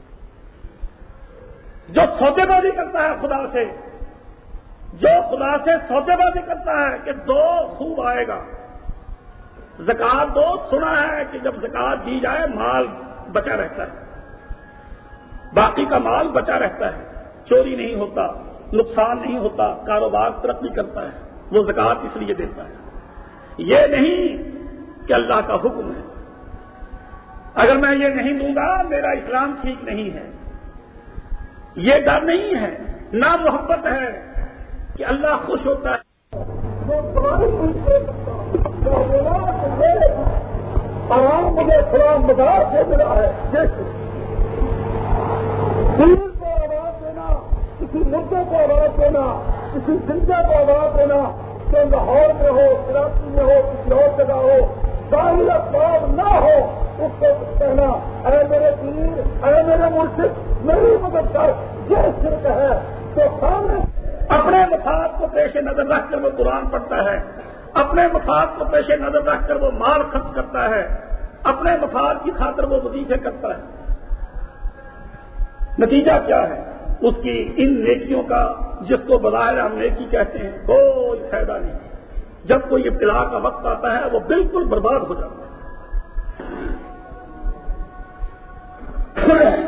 جو سودے بازی کرتا ہے خدا سے، جو خدا سے سودے بازی کرتا ہے کہ دو خوب آئے گا، زکات دو، سنا ہے کہ جب زکات دی جائے مال بچا رہتا ہے، باقی کا مال بچا رہتا ہے، چوری نہیں ہوتا، نقصان نہیں ہوتا، کاروبار ترقی کرتا ہے، وہ زکات اس لیے دیتا ہے۔ یہ نہیں کہ اللہ کا حکم ہے، اگر میں یہ نہیں دوں گا میرا اسلام ٹھیک نہیں ہے، یہ ڈر نہیں ہے، نہ محبت ہے کہ اللہ خوش ہوتا ہے۔ آرام مجھے سلام مدار سے ملا ہے، دین کو آواز دینا، کسی مدعے کو آواز دینا، کسی زندہ کو آواز دینا، کہ لاہور میں ہو، کراچی میں ہو، کسی اور جگہ ہو، ظاہر اسباب نہ ہو، اس کو کہنا اے میرے پیر، اے میرے مرشد میری مدد کر، یہ شرک ہے۔ تو سامنے اپنے مفاد کو پیش نظر رکھ کر وہ قرآن پڑھتا ہے، اپنے مفاد کو پیش نظر رکھ کر وہ مال خرچ کرتا ہے، اپنے مفاد کی خاطر وہ وظیفے کرتا ہے، نتیجہ کیا ہے؟ اس کی ان نیکیوں کا، جس کو بظاہر ہم نیکی کہتے ہیں، کوئی فائدہ نہیں۔ جب کوئی ابتلا کا وقت آتا ہے وہ بالکل برباد ہو جاتا ہے۔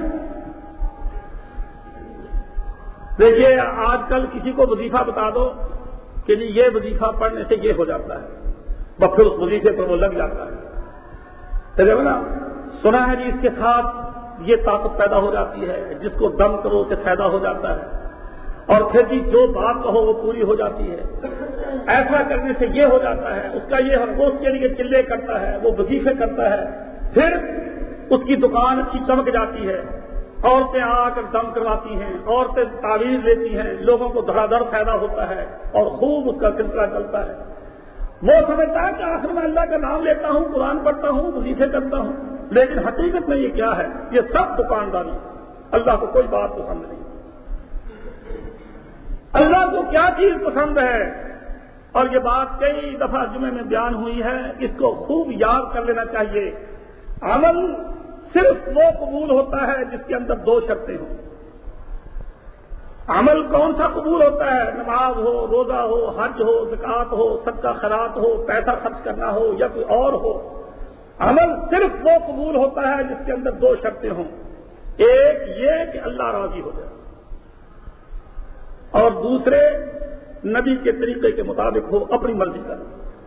دیکھیے آج کل کسی کو وظیفہ بتا دو کہ جی یہ وظیفہ پڑھنے سے یہ ہو جاتا ہے، بس پھر اس وظیفے پر وہ لگ جاتا ہے، سمجھے نا؟ سنا ہے جی اس کے ساتھ یہ طاقت پیدا ہو جاتی ہے، جس کو دم کرو اسے فائدہ ہو جاتا ہے، اور پھر جی جو بات کہو وہ پوری ہو جاتی ہے، ایسا کرنے سے یہ ہو جاتا ہے، اس کا یہ اس کے لیے چلے کرتا ہے، وہ وظیفے کرتا ہے، پھر اس کی دکان اچھی چمک جاتی ہے، عورتیں آ کر دم کرواتی ہیں، عورتیں تعویذ لیتی ہیں، لوگوں کو دھڑا دھڑ فائدہ ہوتا ہے اور خوب اس کا سلسلہ چلتا ہے۔ وہ سمجھتا ہے کہ آخر میں اللہ کا نام لیتا ہوں، قرآن پڑھتا ہوں، وظیفے کرتا ہوں، لیکن حقیقت میں یہ کیا ہے؟ یہ سب دکانداری، اللہ کو کوئی بات پسند نہیں۔ اللہ کو کیا چیز پسند ہے؟ اور یہ بات کئی دفعہ جمعے میں بیان ہوئی ہے، اس کو خوب یاد کر لینا چاہیے۔ عمل صرف وہ قبول ہوتا ہے جس کے اندر دو شرطیں ہوں۔ عمل کون سا قبول ہوتا ہے؟ نماز ہو، روزہ ہو، حج ہو، زکات ہو، صدقہ خیرات ہو، پیسہ خرچ کرنا ہو یا کوئی اور ہو۔ عمل صرف وہ قبول ہوتا ہے جس کے اندر دو شرطیں ہوں، ایک یہ کہ اللہ راضی ہو جائے، اور دوسرے نبی کے طریقے کے مطابق ہو، اپنی مرضی کا۔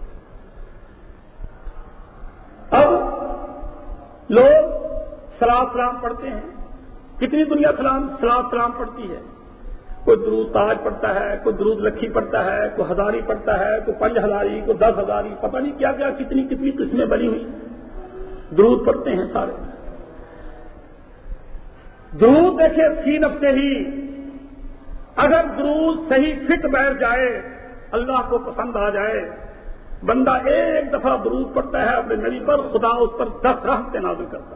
اب لوگ سلام سلام پڑھتے ہیں، کتنی دنیا سلام سلام سلام پڑھتی ہے، کوئی درود تاج پڑھتا ہے، کوئی درود لکھی پڑھتا ہے، کوئی ہزاری پڑھتا ہے، کوئی پنج ہزاری، کوئی دس ہزاری، پتہ نہیں کیا کیا کتنی کتنی قسمیں بنی ہوئی، درود پڑھتے ہیں سارے۔ درود دیکھیں فی نفسہ ہی، اگر درود صحیح فٹ بیٹھ جائے، اللہ کو پسند آ جائے، بندہ ایک دفعہ درود پڑھتا ہے اپنے نبی پر، خدا اس پر دس رحمتیں نازل کرتا ہے،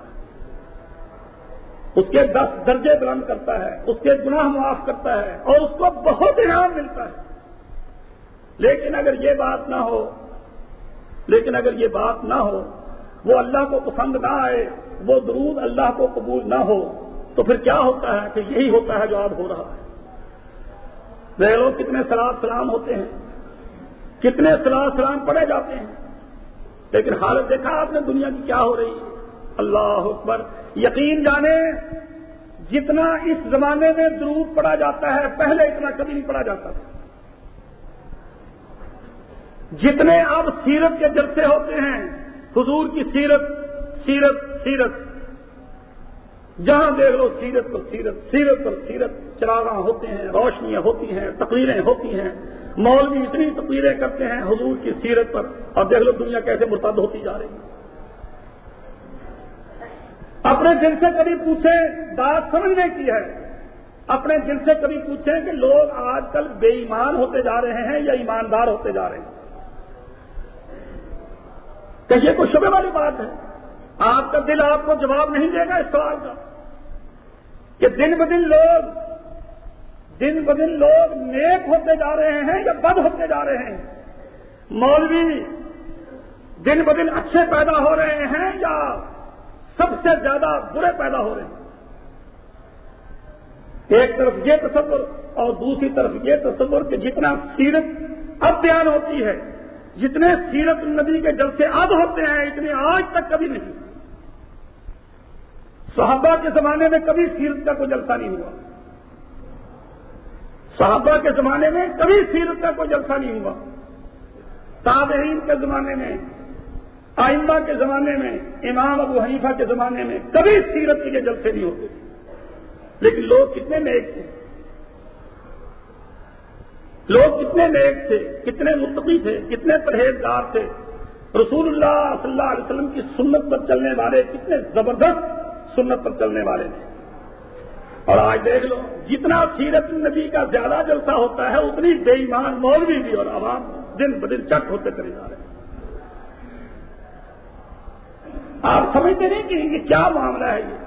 اس کے دس درجے بلند کرتا ہے، اس کے گناہ معاف کرتا ہے، اور اس کو بہت انعام ملتا ہے۔ لیکن اگر یہ بات نہ ہو لیکن اگر یہ بات نہ ہو وہ اللہ کو پسند نہ آئے، وہ درود اللہ کو قبول نہ ہو، تو پھر کیا ہوتا ہے؟ کہ یہی ہوتا ہے جو آج ہو رہا ہے۔ لوگ کتنے صلاۃ سلام ہوتے ہیں، کتنے صلاۃ سلام پڑھے جاتے ہیں، لیکن حالت دیکھا آپ نے دنیا کی کیا ہو رہی ہے؟ اللہ اکبر! یقین جانے جتنا اس زمانے میں درود پڑھا جاتا ہے پہلے اتنا کبھی نہیں پڑھا جاتا تھا۔ جتنے اب سیرت کے جلسے ہوتے ہیں، حضور کی سیرت سیرت سیرت، جہاں دیکھ لو سیرت پر سیرت سیرت پر سیرت، چراغاں ہوتے ہیں، روشنیاں ہوتی ہیں، تقریریں ہوتی ہیں، مولوی اتنی تقریریں کرتے ہیں حضور کی سیرت پر، اور دیکھ لو دنیا کیسے مرتد ہوتی جا رہی ہے۔ اپنے دل سے کبھی پوچھیں، بات سمجھنے کی ہے، اپنے دل سے کبھی پوچھیں کہ لوگ آج کل بے ایمان ہوتے جا رہے ہیں یا ایماندار ہوتے جا رہے ہیں؟ کہ یہ کوئی شبہ والی بات ہے؟ آپ کا دل آپ کو جواب نہیں دے گا اس سوال کا کہ دن بدن لوگ دن بدن لوگ نیک ہوتے جا رہے ہیں یا بد ہوتے جا رہے ہیں؟ مولوی دن بدن اچھے پیدا ہو رہے ہیں یا سب سے زیادہ برے پیدا ہو رہے ہیں؟ ایک طرف یہ تصور اور دوسری طرف یہ تصور کہ جتنا سیرت اب بیان ہوتی ہے، جتنے سیرت النبی کے جلسے اب ہوتے ہیں، اتنے آج تک کبھی نہیں۔ صحابہ کے زمانے میں کبھی سیرت کا کوئی جلسہ نہیں ہوا، صحابہ کے زمانے میں کبھی سیرت کا کوئی جلسہ نہیں ہوا، تابعین کے زمانے میں، ائمہ کے زمانے میں، امام ابو حنیفہ کے زمانے میں کبھی سیرت کے جلسے نہیں ہوتے، لیکن لوگ کتنے نیک تھے، لوگ کتنے نیک تھے، کتنے متقی تھے، کتنے پرہیزگار تھے، رسول اللہ صلی اللہ علیہ وسلم کی سنت پر چلنے والے کتنے زبردست سنت پر چلنے والے تھے۔ اور آج دیکھ لو، جتنا سیرت النبی کا زیادہ جلسہ ہوتا ہے اتنی بے ایمان مولوی بھی اور عوام دن بدن چٹ ہوتے چلے جا رہے ہیں۔ آپ سمجھتے نہیں کہ یہ کیا معاملہ ہے؟ یہ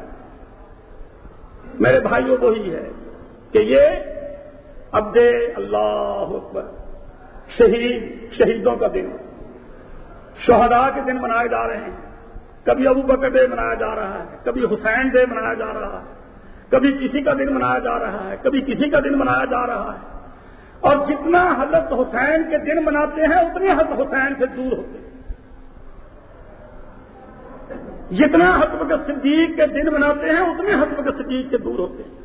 میرے بھائیوں وہی ہے کہ یہ عبد اللہ اکبر شہید شہیدوں کا دن، شہداء کے دن منائے جا رہے ہیں۔ کبھی ابو بکر ڈے منایا جا رہا ہے، کبھی حسین ڈے منایا جا رہا ہے، کبھی کسی کا دن منایا جا رہا ہے، کبھی کسی کا دن منایا جا رہا ہے۔ اور جتنا حضرت حسین کے دن مناتے ہیں اتنے حضرت حسین سے دور ہوتے ہیں، جتنا حضرت بکر صدیق کے دن مناتے ہیں اتنے حضرت بکر صدیق سے دور ہوتے ہیں۔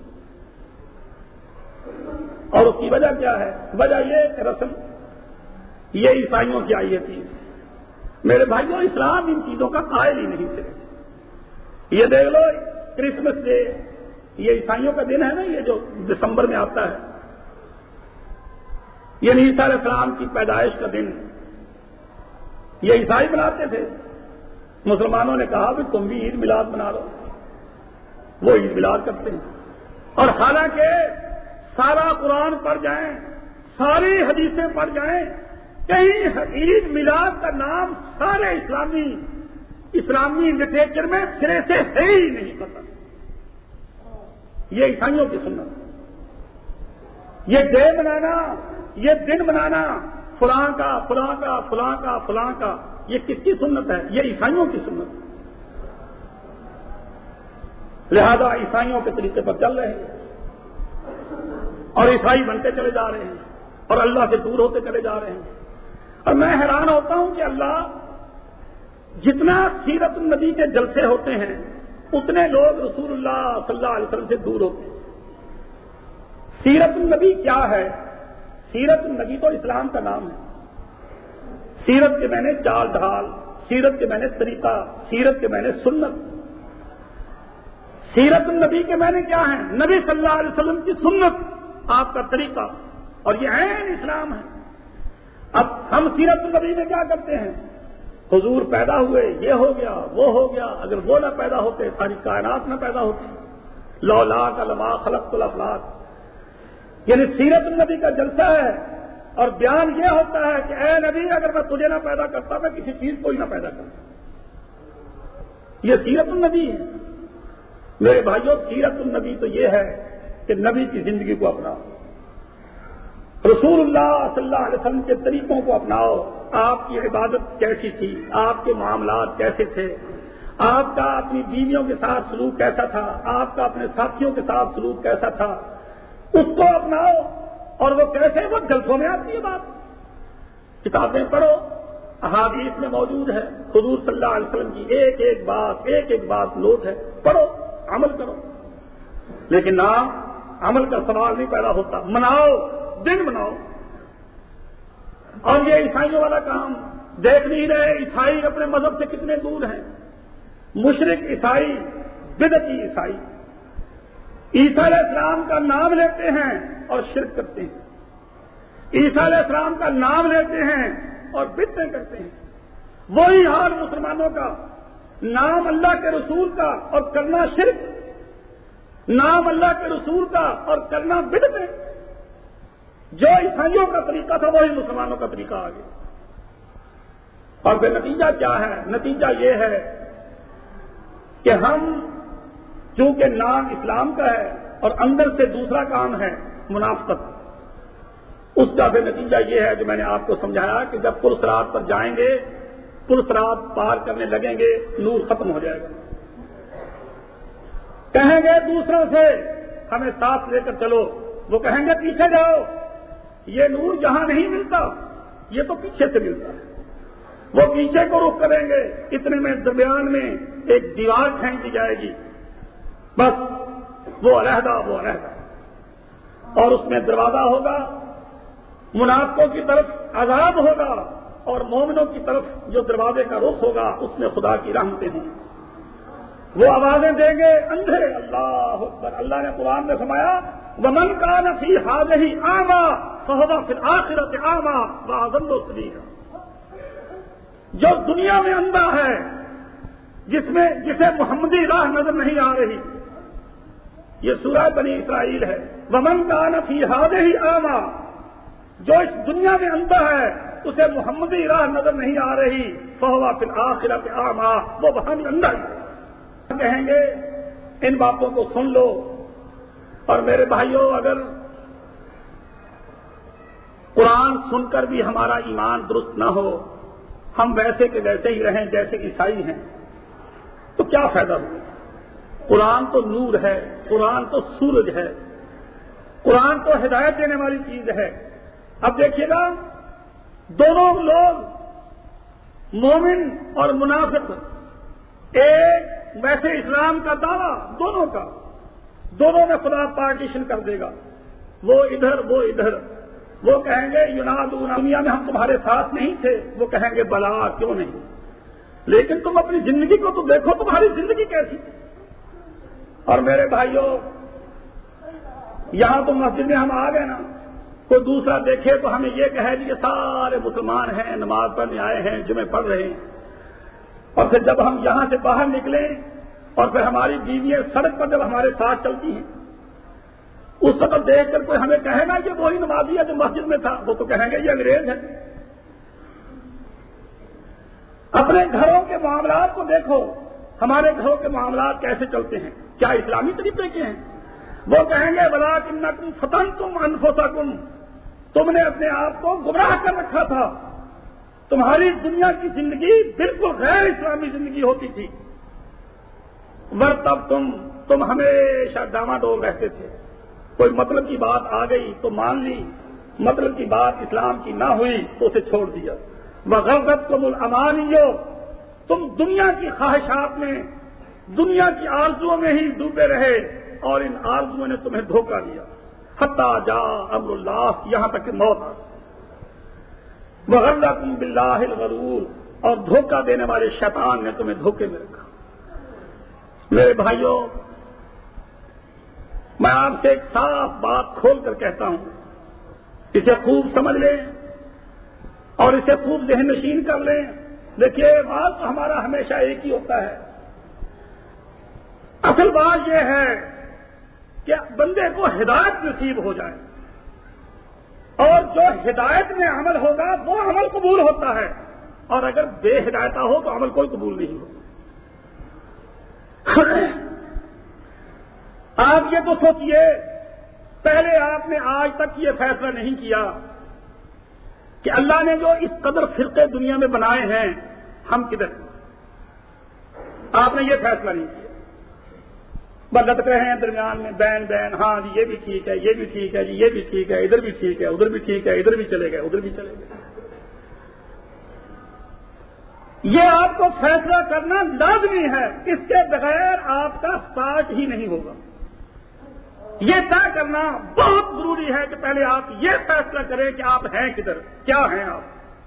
اور اس کی وجہ کیا ہے؟ وجہ یہ کہ رسم یہ عیسائیوں کی آئی ہے چیز۔ میرے بھائیوں، اسلام ان چیزوں کا قائل ہی نہیں تھے۔ یہ دیکھ لو، کرسمس ڈے یہ عیسائیوں کا دن ہے نا، یہ جو دسمبر میں آتا ہے، یہ عیسی علیہ السلام کی پیدائش کا دن یہ عیسائی مناتے تھے۔ مسلمانوں نے کہا کہ تم بھی عید میلاد منا لو، وہ عید میلاد کرتے ہیں۔ اور حالانکہ سارا قرآن پڑھ جائیں، ساری حدیثیں پڑھ جائیں، کہیں عید میلاد کا نام سارے اسلامی اسلامی لٹریچر میں سرے سے ہے ہی نہیں پتا۔ یہ عیسائیوں کی سنت، یہ ڈے منانا، یہ دن منانا فلاں کا فلاں کا فلاں کا فلاں کا، یہ کس کی سنت ہے؟ یہ عیسائیوں کی سنت۔ لہذا عیسائیوں کے طریقے پر چل رہے ہیں اور عیسائی بنتے چلے جا رہے ہیں اور اللہ سے دور ہوتے چلے جا رہے ہیں۔ اور میں حیران ہوتا ہوں کہ اللہ جتنا سیرت النبی کے جلسے ہوتے ہیں اتنے لوگ رسول اللہ صلی اللہ علیہ وسلم سے دور ہوتے ہیں۔ سیرت النبی کیا ہے؟ سیرت النبی تو اسلام کا نام ہے۔ سیرت کے معنی چال ڈھال، سیرت کے معنی طریقہ، سیرت کے معنی سنت۔ سیرت النبی کے معنی کیا ہے؟ نبی صلی اللہ علیہ وسلم کی سنت، آپ کا طریقہ، اور یہ عین اسلام ہے۔ اب ہم سیرت النبی میں کیا کرتے ہیں؟ حضور پیدا ہوئے، یہ ہو گیا، وہ ہو گیا، اگر وہ نہ پیدا ہوتے ساری کائنات نہ پیدا ہوتی، لولا کا لما خلقت الافلاک۔ یعنی سیرت النبی کا جلسہ ہے اور بیان یہ ہوتا ہے کہ اے نبی، اگر میں تجھے نہ پیدا کرتا میں کسی چیز کو ہی نہ پیدا کرتا۔ یہ سیرت النبی ہے۔ میرے بھائیوں، سیرت النبی تو یہ ہے کہ نبی کی زندگی کو اپناؤ، رسول اللہ صلی اللہ علیہ وسلم کے طریقوں کو اپناؤ۔ آپ کی عبادت کیسی تھی، آپ کے معاملات کیسے تھے، آپ کا اپنی بیویوں کے ساتھ سلوک کیسا تھا، آپ کا اپنے ساتھیوں کے ساتھ سلوک کیسا تھا، اس کو اپناؤ۔ اور وہ کیسے؟ وہ جلسوں میں آتی ہے بات، کتابیں پڑھو، احادیث میں موجود ہے، حضور صلی اللہ علیہ وسلم کی ایک ایک بات ایک ایک بات نوٹ ہے، پڑھو، عمل کرو۔ لیکن نہ عمل کا سوال نہیں پیدا ہوتا، مناؤ، دن مناؤ۔ اور یہ عیسائیوں والا کام دیکھ نہیں رہے، عیسائی اپنے مذہب سے کتنے دور ہیں۔ مشرک عیسائی، بدعتی عیسائی عیسیٰ علیہ السلام کا نام لیتے ہیں اور شرک کرتے ہیں، عیسیٰ علیہ السلام کا نام لیتے ہیں اور بدعتیں کرتے ہیں۔ وہی حال مسلمانوں کا، نام اللہ کے رسول کا اور کرنا شرک، نام اللہ کے رسول کا اور کرنا بدعتیں۔ جو عیسائیوں کا طریقہ تھا وہی مسلمانوں کا طریقہ آ گیا۔ اور پھر نتیجہ کیا ہے؟ نتیجہ یہ ہے کہ ہم چونکہ نام اسلام کا ہے اور اندر سے دوسرا کام ہے منافقت، اس کا پھر نتیجہ یہ ہے جو میں نے آپ کو سمجھایا کہ جب پرصراط پر جائیں گے پل صراط پار کرنے لگیں گے نور ختم ہو جائے گا. کہیں گے دوسروں سے ہمیں ساتھ لے کر چلو، وہ کہیں گے پیچھے جاؤ، یہ نور جہاں نہیں ملتا یہ تو پیچھے سے ملتا ہے. وہ پیچھے کو رخ کریں گے، اتنے میں درمیان میں ایک دیوار کھینچ دی جائے گی، بس وہ علیحدہ وہ علیحدہ، اور اس میں دروازہ ہوگا، منافقوں کی طرف عذاب ہوگا اور مومنوں کی طرف جو دروازے کا رخ ہوگا اس میں خدا کی رحمتیں ہوں. وہ آوازیں دیں گے اندھے، اللہ اکبر. اللہ نے قرآن میں فرمایا وَمَنْ كَانَ فِي هَٰذِهِ أَعْمَىٰ فَهُوَ فِي الْآخِرَةِ أَعْمَىٰ وَأَضَلُّ سَبِيلًا. جو دنیا میں اندھا ہے، جس میں جسے محمدی راہ نظر نہیں آ رہی، یہ سورہ بنی اسرائیل ہے. وَمَنْ كَانَ فِي هَٰذِهِ أَعْمَىٰ، جو اس دنیا میں اندھا ہے اسے محمدی راہ نظر نہیں آ رہی، فَهُوَ فِي الْآخِرَةِ أَعْمَىٰ، وہ وہاں بھی اندھا ہے. کہیں گے ان باتوں کو سن لو. اور میرے بھائیوں، اگر قرآن سن کر بھی ہمارا ایمان درست نہ ہو، ہم ویسے کے ویسے ہی رہیں جیسے عیسائی ہیں، تو کیا فائدہ ہو؟ قرآن تو نور ہے، قرآن تو سورج ہے، قرآن تو ہدایت دینے والی چیز ہے. اب دیکھیے گا، دونوں لوگ مومن اور منافق، ایک ویسے اسلام کا دعویٰ دونوں کا، دونوں میں خدا پارٹیشن کر دے گا، وہ ادھر وہ ادھر. وہ کہیں گے ینادون، دنیا میں ہم تمہارے ساتھ نہیں تھے، وہ کہیں گے بلا کیوں نہیں، لیکن تم اپنی زندگی کو تو دیکھو، تمہاری زندگی کیسی. اور میرے بھائیوں، یہاں تو مسجد میں ہم آ گئے نا، کوئی دوسرا دیکھے تو ہمیں یہ کہے کہ یہ سارے مسلمان ہیں، نماز پڑھنے آئے ہیں، جمعے پڑھ رہے ہیں. اور پھر جب ہم یہاں سے باہر نکلیں اور پھر ہماری بیویاں سڑک پر جب ہمارے ساتھ چلتی ہیں، اس وقت دیکھ کر کوئی ہمیں کہے گا کہ وہی نمازی ہے جو مسجد میں تھا، وہ تو کہیں گے یہ انگریز ہے. اپنے گھروں کے معاملات کو دیکھو، ہمارے گھروں کے معاملات کیسے چلتے ہیں، کیا اسلامی طریقے کے ہیں؟ وہ کہیں گے وَلَٰكِنَّكُمْ فَتَنْتُمْ أَنفُسَكُمْ، تم نے اپنے آپ کو گمراہ کر رکھا تھا، تمہاری دنیا کی زندگی بالکل غیر اسلامی زندگی ہوتی تھی. ورتب تم تم ہمیشہ ڈاما ڈول رہتے تھے، کوئی مطلب کی بات آ گئی تو مان لی، مطلب کی بات اسلام کی نہ ہوئی تو اسے چھوڑ دیا. وَغَرَّتْكُمُ الْأَمَانِيُّ، تم دنیا کی خواہشات میں، دنیا کی آرزوؤں میں ہی ڈوبے رہے اور ان آرزوؤں نے تمہیں دھوکہ دیا. حتیٰ جاء امر اللہ، یہاں تک کہ موت آ. وَغَرَّكُمْ بِاللَّهِ الْغَرُورُ، اور دھوکہ دینے والے شیطان نے تمہیں دھوکے میں رکھا. میرے بھائیوں، میں آپ سے ایک صاف بات کھول کر کہتا ہوں، اسے خوب سمجھ لیں اور اسے خوب ذہن نشین کر لیں. دیکھیے، بات تو ہمارا ہمیشہ ایک ہی ہوتا ہے. اصل بات یہ ہے کہ بندے کو ہدایت نصیب ہو جائے، اور جو ہدایت میں عمل ہوگا وہ عمل قبول ہوتا ہے، اور اگر بے ہدایتہ ہو تو عمل کوئی قبول نہیں ہوگا. آپ یہ تو سوچئے، پہلے آپ نے آج تک یہ فیصلہ نہیں کیا کہ اللہ نے جو اس قدر فرقے دنیا میں بنائے ہیں ہم کدھر، آپ نے یہ فیصلہ نہیں کیا. بس لٹک رہے ہیں درمیان میں، بین بین، ہاں جی یہ بھی ٹھیک ہے، یہ بھی ٹھیک ہے جی، یہ بھی ٹھیک ہے، ادھر بھی ٹھیک ہے، ادھر بھی ٹھیک ہے، ادھر بھی چلے گئے، ادھر بھی چلے گئے. یہ آپ کو فیصلہ کرنا لازمی ہے، اس کے بغیر آپ کا سٹارٹ ہی نہیں ہوگا. یہ طے کرنا بہت ضروری ہے کہ پہلے آپ یہ فیصلہ کریں کہ آپ ہیں کدھر، کیا ہیں آپ.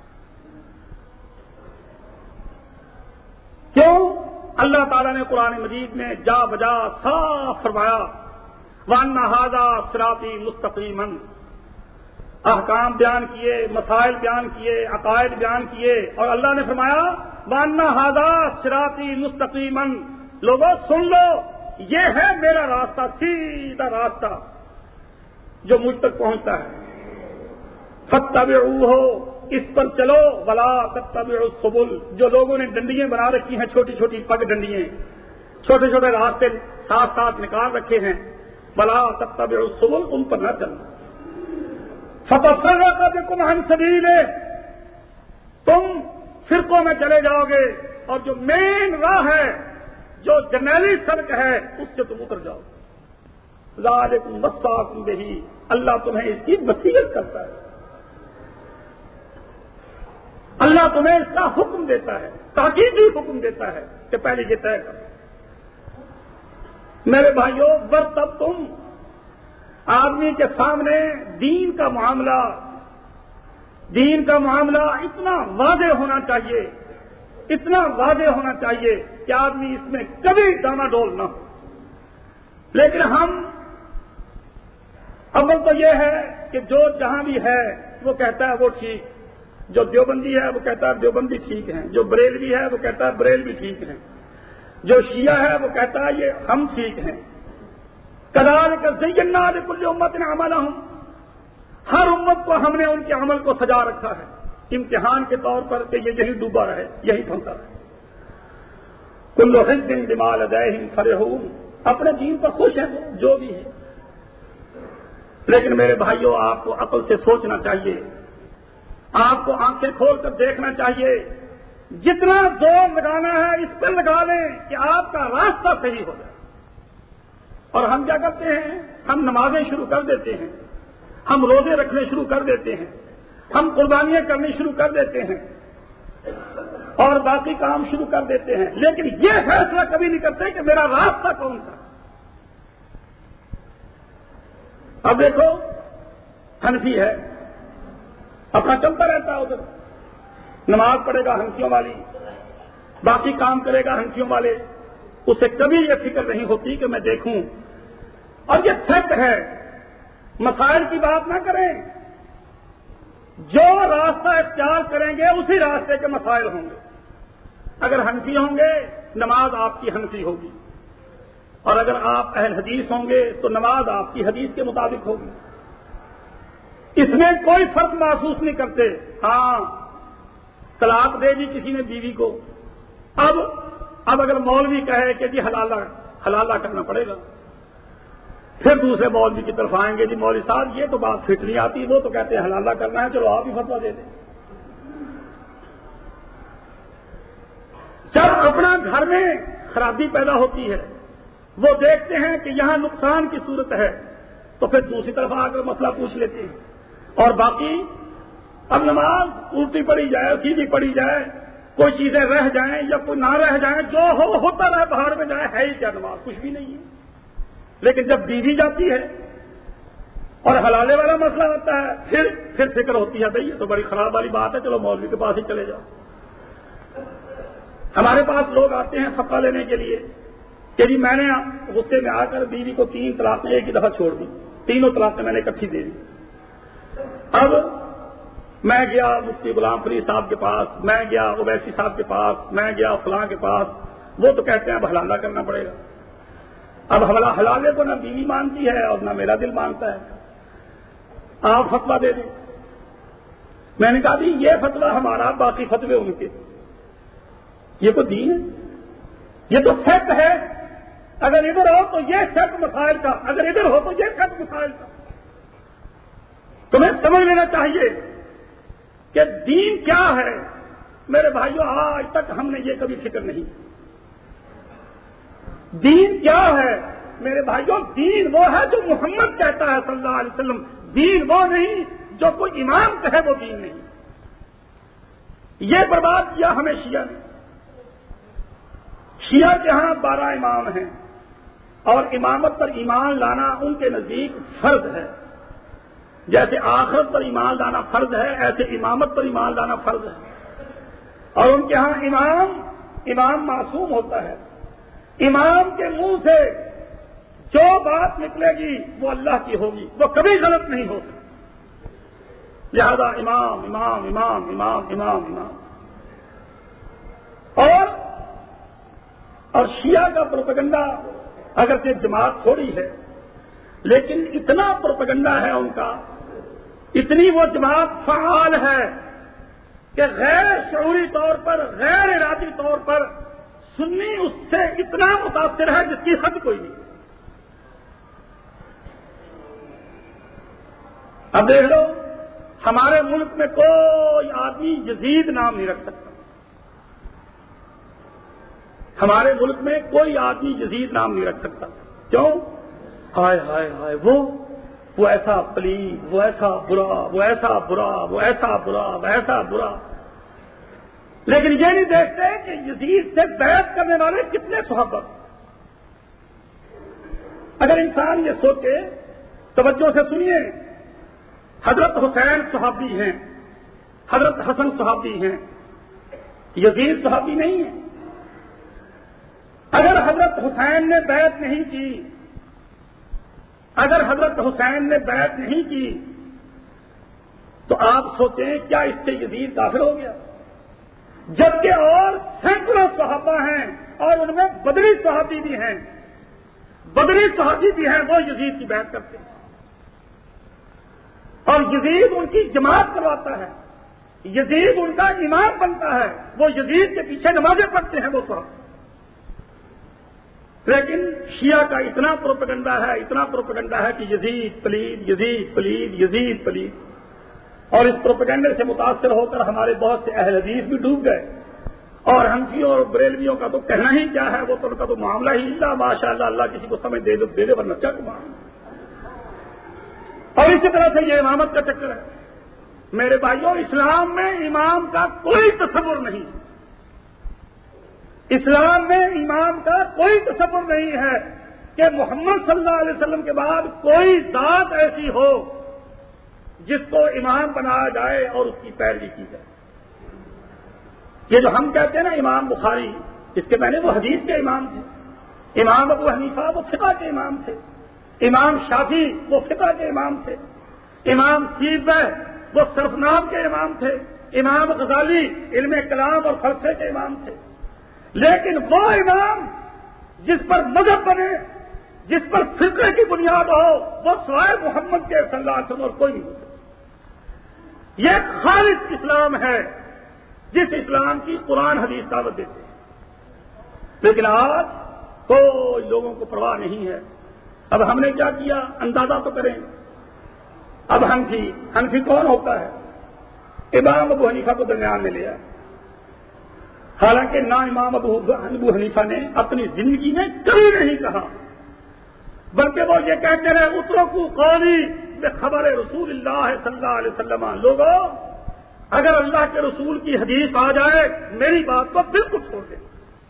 کیوں؟ اللہ تعالیٰ نے قرآن مجید میں جا بجا صاف فرمایا وَأَنَّ هَٰذَا صِرَاطِي مُسْتَقِيمًا، احکام بیان کیے، مسائل بیان کیے، عقائد بیان کیے، اور اللہ نے فرمایا وَأَنَّ هَٰذَا صِرَاطِي مُسْتَقِيمًا، لوگوں سن لو، یہ ہے میرا راستہ، سیدھا راستہ جو مجھ تک پہنچتا ہے. فَاتَّبِعُوهُ، اس پر چلو، وَلَا تَتَّبِعُوا السُّبُلَ، جو لوگوں نے ڈنڈیاں بنا رکھی ہیں، چھوٹی چھوٹی پگ ڈنڈیاں، چھوٹے چھوٹے راستے ساتھ ساتھ نکال رکھے ہیں، وَلَا تَتَّبِعُوا السُّبُلَ، ان پر نہ چلنا. فَتَفَرَّقَ بِكُمْ عَنْ سَبِيلِهِ، تم فرقوں میں چلے جاؤ گے اور جو مین راہ ہے، جو جرنیلی سڑک ہے، اس سے تم اتر جاؤ. ذالکم وصاکم بہ، اللہ تمہیں اس کی وصیت کرتا ہے، اللہ تمہیں اس کا حکم دیتا ہے، تاکیدی حکم دیتا ہے کہ پہلے یہ طے کرو. میرے بھائیوں، ورتب تم آدمی کے سامنے دین کا معاملہ دین کا معاملہ اتنا واضح ہونا چاہیے، اتنا واضح ہونا چاہیے کہ آدمی اس میں کبھی ڈاما ڈول نہ ہو. لیکن ہم اول تو یہ ہے کہ جو جہاں بھی ہے وہ کہتا ہے وہ ٹھیک، جو دیوبندی ہے وہ کہتا ہے دیوبندی ٹھیک ہے، جو بریلوی ہے وہ کہتا ہے بریلوی ٹھیک ہے، جو شیعہ ہے وہ کہتا ہے یہ ہم ٹھیک ہیں. کذالک زینا لکل امۃ عملہم، ہر امت کو ہم نے ان کے عمل کو سجا رکھا ہے امتحان کے طور پر کہ یہ یہی ڈوبا رہے، یہی پھنسا رہے. کل حزب بما لدیہم فرحون، اپنے دین پر خوش ہیں جو بھی ہے. لیکن میرے بھائیوں، آپ کو عقل سے سوچنا چاہیے، آپ کو آنکھیں کھول کر دیکھنا چاہیے. جتنا زور لگانا ہے اس پر لگا لیں کہ آپ کا راستہ صحیح ہو جائے. اور ہم کیا کرتے ہیں؟ ہم نمازیں شروع کر دیتے ہیں، ہم روزے رکھنے شروع کر دیتے ہیں، ہم قربانیاں کرنی شروع کر دیتے ہیں اور باقی کام شروع کر دیتے ہیں، لیکن یہ فیصلہ کبھی نہیں کرتے کہ میرا راستہ کون سا. اب دیکھو، حنفی ہے، اپنا چلتا رہتا ہے، ادھر نماز پڑھے گا حنفیوں والی، باقی کام کرے گا حنفیوں والے. اسے کبھی یہ فکر نہیں ہوتی کہ میں دیکھوں. اور یہ فیکٹ ہے، مسائل کی بات نہ کریں، جو راستہ اختیار کریں گے اسی راستے کے مسائل ہوں گے. اگر حنفی ہوں گے نماز آپ کی حنفی ہوگی، اور اگر آپ اہل حدیث ہوں گے تو نماز آپ کی حدیث کے مطابق ہوگی. اس میں کوئی فرق محسوس نہیں کرتے. ہاں، طلاق دے دی کسی نے بیوی کو، اب اب اگر مولوی کہے کہ جی حلالہ حلالہ کرنا پڑے گا، پھر دوسرے مولوی کی طرف آئیں گے، جی مولوی صاحب یہ تو بات فٹ نہیں آتی، وہ تو کہتے ہیں حلالہ کرنا ہے، چلو آپ ہی فتویٰ دے دیں. جب اپنا گھر میں خرابی پیدا ہوتی ہے، وہ دیکھتے ہیں کہ یہاں نقصان کی صورت ہے، تو پھر دوسری طرف آ کر مسئلہ پوچھ لیتے ہیں. اور باقی اب نماز الٹی پڑی جائے، سیدھی پڑی جائے، کوئی چیزیں رہ جائیں یا کوئی نہ رہ جائیں، جو ہو ہوتا رہے، باہر میں جائے، ہے ہی کیا نماز؟ کچھ بھی نہیں ہے. لیکن جب بیوی جاتی ہے اور حلالے والا مسئلہ ہوتا ہے، پھر پھر فکر ہوتی ہے بھائی یہ تو بڑی خراب والی بات ہے، چلو مولوی کے پاس ہی چلے جاؤ. ہمارے پاس لوگ آتے ہیں فتویٰ لینے کے لیے کہ جی میں نے غصے میں آ کر بیوی کو تین طلاقیں ایک ہی دفعہ چھوڑ دی، تینوں طلاقیں میں نے اکٹھی دے دی. اب میں گیا مفتی غلام فرید صاحب کے پاس، میں گیا اویسی صاحب کے پاس، میں گیا فلاں کے پاس، وہ تو کہتے ہیں اب حلالہ کرنا پڑے گا. اب حلالے کو نہ بیوی مانتی ہے اور نہ میرا دل مانتا ہے، آپ فتویٰ دے دیں. میں نے کہا جی یہ فتویٰ ہمارا، باقی فتوے ان کے، یہ تو دین ہے، یہ تو فیکٹ ہے. اگر ادھر ہو تو یہ فیکٹ مسائل کا، اگر ادھر ہو تو یہ فیکٹ مسائل کا. تمہیں سمجھ لینا چاہیے کہ دین کیا ہے. میرے بھائیوں، آج تک ہم نے یہ کبھی فکر نہیں. دین کیا ہے میرے بھائیوں؟ دین وہ ہے جو محمد کہتا ہے صلی اللہ علیہ وسلم. دین وہ نہیں جو کوئی امام کہے وہ دین نہیں. یہ برباد کیا ہمیں شیعہ نے. شیعہ کے ہاں بارہ امام ہیں اور امامت پر ایمان لانا ان کے نزدیک فرض ہے. جیسے آخرت پر ایمان لانا فرض ہے، ایسے امامت پر ایمان لانا فرض ہے. اور ان کے ہاں امام امام معصوم ہوتا ہے. امام کے منہ سے جو بات نکلے گی وہ اللہ کی ہوگی، وہ کبھی غلط نہیں ہو سکتی. لہذا امام امام امام امام امام امام اور اور شیعہ کا پروپیگنڈا اگرچہ جماعت تھوڑی ہے لیکن اتنا پروپیگنڈا ہے ان کا، اتنی وہ جماعت فعال ہے کہ غیر شعوری طور پر، غیر ارادی طور پر سنی اس سے اتنا متاثر ہے جس کی حد کوئی نہیں. اب دیکھ لو، ہمارے ملک میں کوئی آدمی یزید نام نہیں رکھ سکتا. ہمارے ملک میں کوئی آدمی یزید نام نہیں رکھ سکتا. کیوں؟ ہائے ہائے ہائے وہ وہ ایسا پلید، وہ ایسا برا، وہ ایسا برا، وہ ایسا برا، وہ ایسا برا. لیکن یہ نہیں دیکھتے کہ یزید سے بیعت کرنے والے کتنے صحابہ. اگر انسان یہ سوچے، توجہ سے سنیے، حضرت حسین صحابی ہیں، حضرت حسن صحابی ہیں، یزید صحابی نہیں ہے. اگر حضرت حسین نے بیعت نہیں کی اگر حضرت حسین نے بیعت نہیں کی تو آپ سوچیں کیا اس سے یزید کافر ہو گیا؟ جبکہ اور سینکڑوں صحابہ ہیں اور ان میں بدری صحابی بھی ہیں، بدری صحابی بھی ہیں، وہ یزید کی بیعت کرتے ہیں اور یزید ان کی جماعت کرواتا ہے، یزید ان کا امام بنتا ہے، وہ یزید کے پیچھے نمازیں پڑھتے ہیں وہ صحابہ. لیکن شیعہ کا اتنا پروپیگنڈا ہے اتنا پروپیگنڈا ہے کہ یزید پلید، یزید پلید، یزید پلید. اور اس پروپیگنڈے سے متاثر ہو کر ہمارے بہت سے اہل حدیث بھی ڈوب گئے. اور ہنفیوں اور بریلویوں کا تو کہنا ہی کیا ہے، وہ تو ان کا تو معاملہ ہی اللہ ماشاء اللہ، اللہ کسی کو سمجھ دے دے دے ورنہ چک معاملہ. اور اسی طرح سے یہ امامت کا چکر ہے. میرے بھائیوں، اسلام میں امام کا کوئی تصور نہیں، اسلام میں امام کا کوئی تصور نہیں ہے کہ محمد صلی اللہ علیہ وسلم کے بعد کوئی ذات ایسی ہو جس کو امام بنایا جائے اور اس کی پیروی کی جائے. یہ جو ہم کہتے ہیں نا امام بخاری، اس کے پہلے وہ حدیث کے امام تھے. امام ابو حنیفہ وہ فقہ کے امام تھے، امام شافعی وہ فقہ کے امام تھے، امام سیبوی وہ صرفناب کے امام تھے، امام غزالی علم کلام اور فلسفے کے امام تھے. لیکن وہ امام جس پر مذہب بنے، جس پر فقہ کی بنیاد ہو، وہ سوائے محمد کے صلی اللہ علیہ وسلم اور کوئی نہیں ہو سکتا. یہ خالص اسلام ہے جس اسلام کی قرآن حدیث دعوت دیتے ہیں. لیکن آج کوئی لوگوں کو پرواہ نہیں ہے. اب ہم نے کیا کیا اندازہ تو کریں. اب حنفی حنفی کون ہوتا ہے؟ امام ابو حنیفہ کو درمیان میں لیا. حالانکہ نہ امام ابو ابو حنیفہ نے اپنی زندگی میں کبھی نہیں کہا، بلکہ وہ یہ کہتے رہے اترکوا قولی بخبر رسول اللہ صلی اللہ علیہ وسلم. لوگوں، اگر اللہ کے رسول کی حدیث آ جائے میری بات کو بالکل چھوڑ دیں.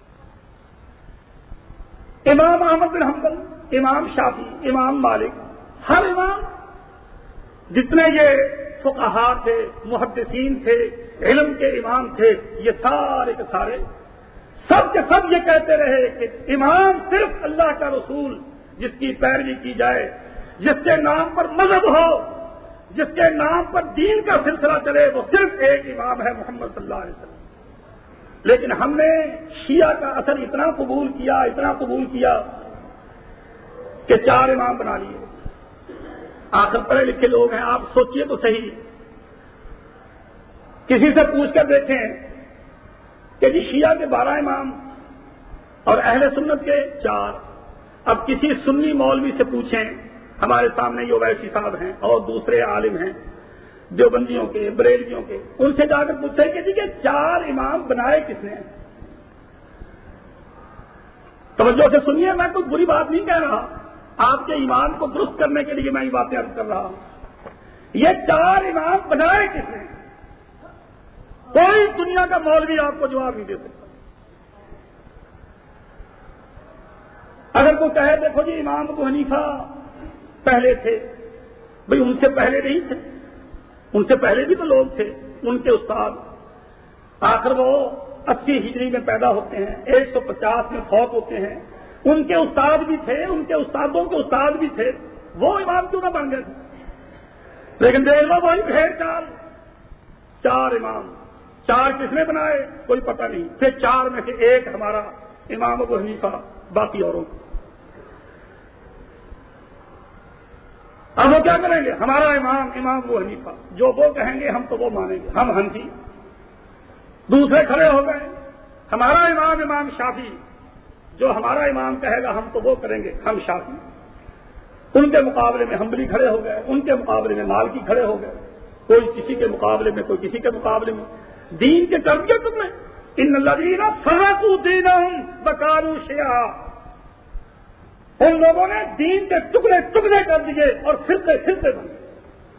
امام احمد بن حنبل، امام شافعی، امام مالک، ہر امام جتنے یہ فقہاء تھے، محدثین تھے، علم کے امام تھے، یہ سارے کے سارے سب کے سب یہ کہتے رہے کہ امام صرف اللہ کا رسول جس کی پیروی کی جائے، جس کے نام پر مذہب ہو، جس کے نام پر دین کا سلسلہ چلے، وہ صرف ایک امام ہے، محمد صلی اللہ علیہ وسلم. لیکن ہم نے شیعہ کا اثر اتنا قبول کیا اتنا قبول کیا کہ چار امام بنا لیے. آخر پڑھے لکھے لوگ ہیں، آپ سوچئے تو صحیح، کسی سے پوچھ کر دیکھیں کہ جی شیعہ کے بارہ امام اور اہل سنت کے چار. اب کسی سنی مولوی سے پوچھیں، ہمارے سامنے یہ اویسی صاحب ہیں اور دوسرے عالم ہیں دیوبندیوں کے، بریلویوں کے، ان سے جا کر پوچھیں کہ جی کہ چار امام بنائے کس نے؟ توجہ سے سنیے، میں کوئی بری بات نہیں کہہ رہا، آپ کے ایمان کو درست کرنے کے لیے میں یہ باتیں عرض کر رہا ہوں. یہ چار امام بنائے کس نے؟ کوئی دنیا کا مولوی آپ کو جواب نہیں دے سکتا. اگر کوئی کہے دیکھو جی امام ابو حنیفہ پہلے تھے، بھئی ان سے پہلے نہیں تھے، ان سے پہلے بھی تو لوگ تھے، ان کے استاد. آخر وہ اسی ہجری میں پیدا ہوتے ہیں، ایک سو پچاس میں فوت ہوتے ہیں. ان کے استاد بھی تھے، ان کے استادوں کے استاد بھی تھے، وہ امام کیوں نہ بن گئے تھے؟ لیکن دیکھ لو وہی بھیڑ چال، چار امام. چار کس نے بنائے کوئی پتہ نہیں. پھر چار میں سے ایک ہمارا امام ابو حنیفہ، باقی اوروں کو. اب وہ کیا کریں گے؟ ہمارا امام امام ابو حنیفہ، جو وہ کہیں گے ہم تو وہ مانیں گے، ہم حنفی. دوسرے کھڑے ہو گئے، ہمارا امام امام شافعی، جو ہمارا امام کہے گا ہم تو وہ کریں گے، ہم شافعی. ان کے مقابلے میں حنبلی کھڑے ہو گئے، ان کے مقابلے میں مالکی کھڑے ہو گئے، کوئی کسی کے مقابلے میں، کوئی کسی کے مقابلے میں. دین کے تربیت میں ان الذین فرقوا دینہم وکانوا شیعا، ان لوگوں نے دین کے ٹکڑے ٹکڑے کر دیے اور فرقے فرقے بن گئے۔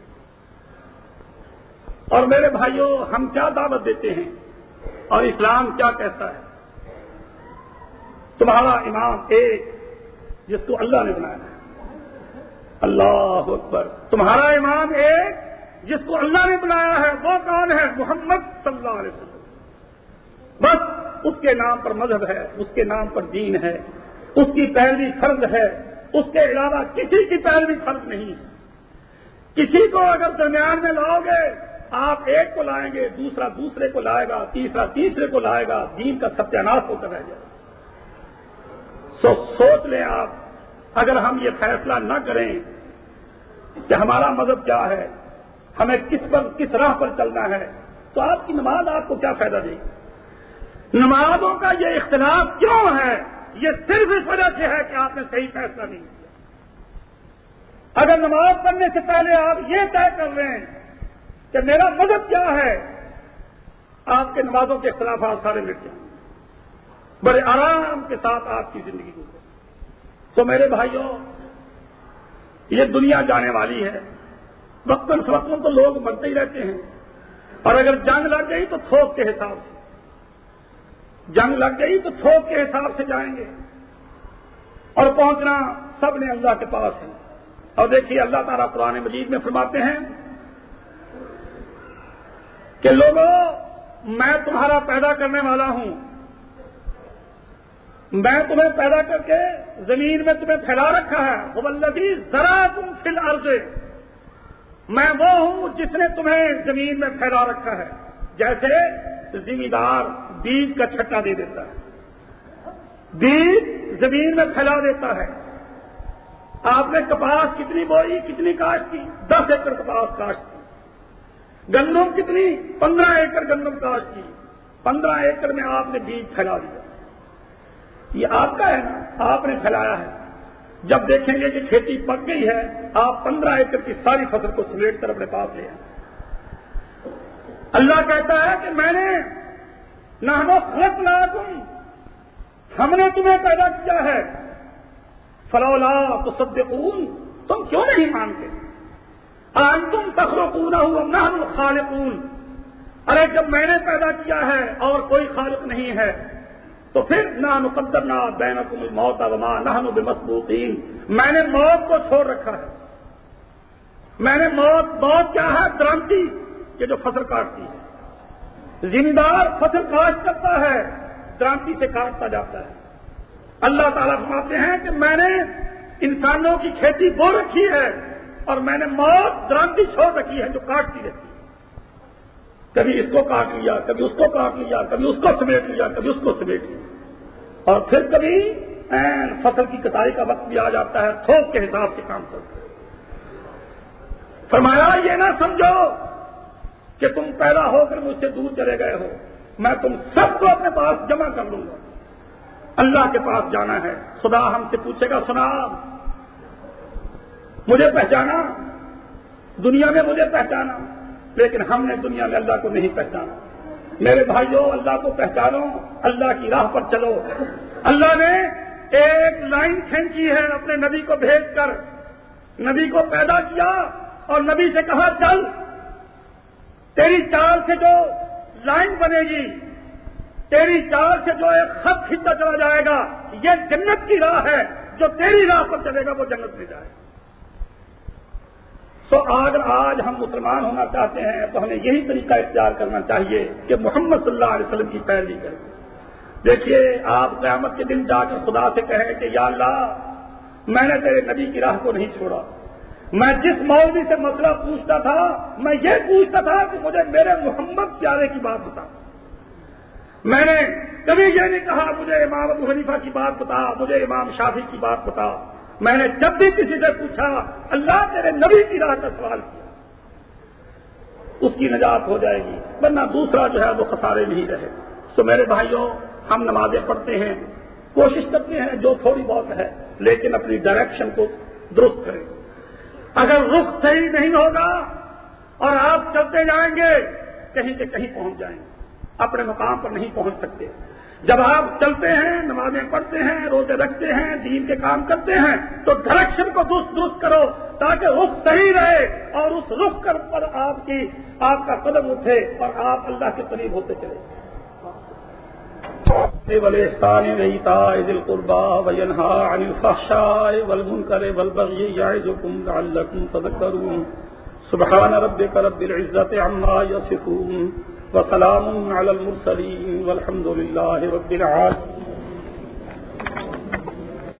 اور میرے بھائیوں، ہم کیا دعوت دیتے ہیں اور اسلام کیا کہتا ہے؟ تمہارا امام ایک جس کو اللہ نے بنایا ہے، اللہ اکبر، تمہارا امام ایک جس کو اللہ نے بنایا ہے، وہ کون ہے؟ محمد صلی اللہ علیہ وسلم۔ بس اس کے نام پر مذہب ہے، اس کے نام پر دین ہے، اس کی پیروی فرض ہے، اس کے علاوہ کسی کی پیروی فرض نہیں ہے۔ کسی کو اگر درمیان میں لاؤ گے، آپ ایک کو لائیں گے، دوسرا دوسرے کو لائے گا، تیسرا تیسرے کو لائے گا، دین کا ستیاناش ہوتا رہ جائے گا۔ سو سوچ لیں آپ، اگر ہم یہ فیصلہ نہ کریں کہ ہمارا مذہب کیا ہے، ہمیں کس پر کس راہ پر چلنا ہے، تو آپ کی نماز آپ کو کیا فائدہ دے گی؟ نمازوں کا یہ اختلاف کیوں ہے؟ یہ صرف اس وجہ سے ہے کہ آپ نے صحیح فیصلہ نہیں کیا۔ اگر نماز پڑھنے سے پہلے آپ یہ طے کر رہے ہیں کہ میرا مذہب کیا ہے، آپ کے نمازوں کے اختلافات سارے مٹ جائیں، بڑے آرام کے ساتھ آپ کی زندگی گزرے۔ تو میرے بھائیوں، یہ دنیا جانے والی ہے، وقتاً فوقتاً تو لوگ مرتے ہی رہتے ہیں، اور اگر جنگ لگ گئی تو تھوک کے حساب سے، جنگ لگ گئی تو تھوک کے حساب سے جائیں گے، اور پہنچنا سب نے اللہ کے پاس ہے۔ اور دیکھیے اللہ تعالیٰ قرآن مجید میں فرماتے ہیں کہ لوگوں، میں تمہارا پیدا کرنے والا ہوں، میں تمہیں پیدا کر کے زمین میں تمہیں پھیلا رکھا ہے، هو الذی ذرأکم فی الارض، میں وہ ہوں جس نے تمہیں زمین میں پھیلا رکھا ہے۔ جیسے زمیندار بیج کا چھٹا دے دیتا ہے، بیج زمین میں پھیلا دیتا ہے۔ آپ نے کپاس کتنی بوئی، کتنی کاشت کی؟ دس ایکڑ کپاس کاشت کی۔ گندم کتنی؟ پندرہ ایکڑ گندم کاشت کی۔ پندرہ ایکڑ میں آپ نے بیج پھیلا دیا، یہ آپ کا ہے نا، آپ نے پھیلایا ہے۔ جب دیکھیں گے کہ کھیتی پک گئی ہے، آپ پندرہ ایکڑ کی ساری فصل کو سمیٹ کر اپنے پاس لے آئیں۔ اللہ کہتا ہے کہ میں نے نحن خلقناکم، ہم نے تمہیں پیدا کیا ہے، فلولا تصدقون، تم کیوں نہیں مانتے؟ انتم تخلقونہ ام نحن الخالقون، ارے جب میں نے پیدا کیا ہے اور کوئی خالق نہیں ہے تو پھر نحن قدرنا بینکم الموت وما نحن بمسبوقین، میں نے موت کو چھوڑ رکھا ہے۔ میں نے موت موت کیا ہے؟ درانتی، کہ جو فصل کاٹتی ہے۔ زمیندار فصل کاشت کرتا ہے، درانتی سے کاٹتا جاتا ہے۔ اللہ تعالیٰ فرماتے ہیں کہ میں نے انسانوں کی کھیتی بو رکھی ہے اور میں نے موت درانتی چھوڑ رکھی ہے جو کاٹتی رہتی ہے، کبھی اس کو کاٹ لیا، کبھی اس کو کاٹ لیا، کبھی اس کو سمیٹ لیا، کبھی اس کو سمیٹ لیا، اور پھر کبھی فصل کی کٹائی کا وقت بھی آ جاتا ہے، تھوک کے حساب سے کام کرتا ہے۔ فرمایا یہ نہ سمجھو کہ تم پیدا ہو کر مجھ سے دور چلے گئے ہو، میں تم سب کو اپنے پاس جمع کر لوں گا۔ اللہ کے پاس جانا ہے، خدا ہم سے پوچھے گا سنا مجھے پہچانا، دنیا میں مجھے پہچانا، لیکن ہم نے دنیا میں اللہ کو نہیں پہچانا۔ میرے بھائیوں، اللہ کو پہچانو، اللہ کی راہ پر چلو۔ اللہ نے ایک لائن کھینچی ہے اپنے نبی کو بھیج کر، نبی کو پیدا کیا اور نبی سے کہا چل، تیری چال سے جو لائن بنے گی، تیری چال سے جو ایک خط کھینچا چلا جائے گا، یہ جنت کی راہ ہے، جو تیری راہ پر چلے گا وہ جنت میں جائے گا۔ تو اگر آج ہم مسلمان ہونا چاہتے ہیں تو ہمیں یہی طریقہ اختیار کرنا چاہیے کہ محمد صلی اللہ علیہ وسلم کی پیروی کریں۔ دیکھیے، آپ قیامت کے دن جا کر خدا سے کہیں کہ یا اللہ، میں نے تیرے نبی کی راہ کو نہیں چھوڑا، میں جس مولوی سے مسئلہ پوچھتا تھا میں یہ پوچھتا تھا کہ مجھے میرے محمد پیارے کی بات بتا، میں نے کبھی یہ نہیں کہا مجھے امام ابو حنیفہ کی بات بتا، مجھے امام شافعی کی بات بتا، میں نے جب بھی کسی سے پوچھا اللہ تیرے نبی کی راہ کا سوال کیا، اس کی نجات ہو جائے گی، ورنہ دوسرا جو ہے وہ خسارے نہیں رہے۔ تو میرے بھائیوں، ہم نمازیں پڑھتے ہیں، کوشش کرتے ہیں جو تھوڑی بہت ہے، لیکن اپنی ڈائریکشن کو درست کریں۔ اگر رخ صحیح نہیں ہوگا اور آپ چلتے جائیں گے کہیں سے کہیں پہنچ جائیں گے۔ اپنے مقام پر نہیں پہنچ سکتے. جب آپ چلتے ہیں، نمازیں پڑھتے ہیں، روزے رکھتے ہیں، دین کے کام کرتے ہیں، تو ڈائریکشن کو درست درست کرو تاکہ رخ صحیح رہے اور اس رخ کر پر آپ کی آپ کا قدم اٹھے اور آپ اللہ کے قریب ہوتے چلے. والإحسان وإيتاء ذي القربى وينهى عن الفحشاء والمنكر والبغي يعظكم لعلكم تذكرون. سبحان ربك رب العزة عما يصفون وسلام على المرسلين والحمد لله رب العالمين.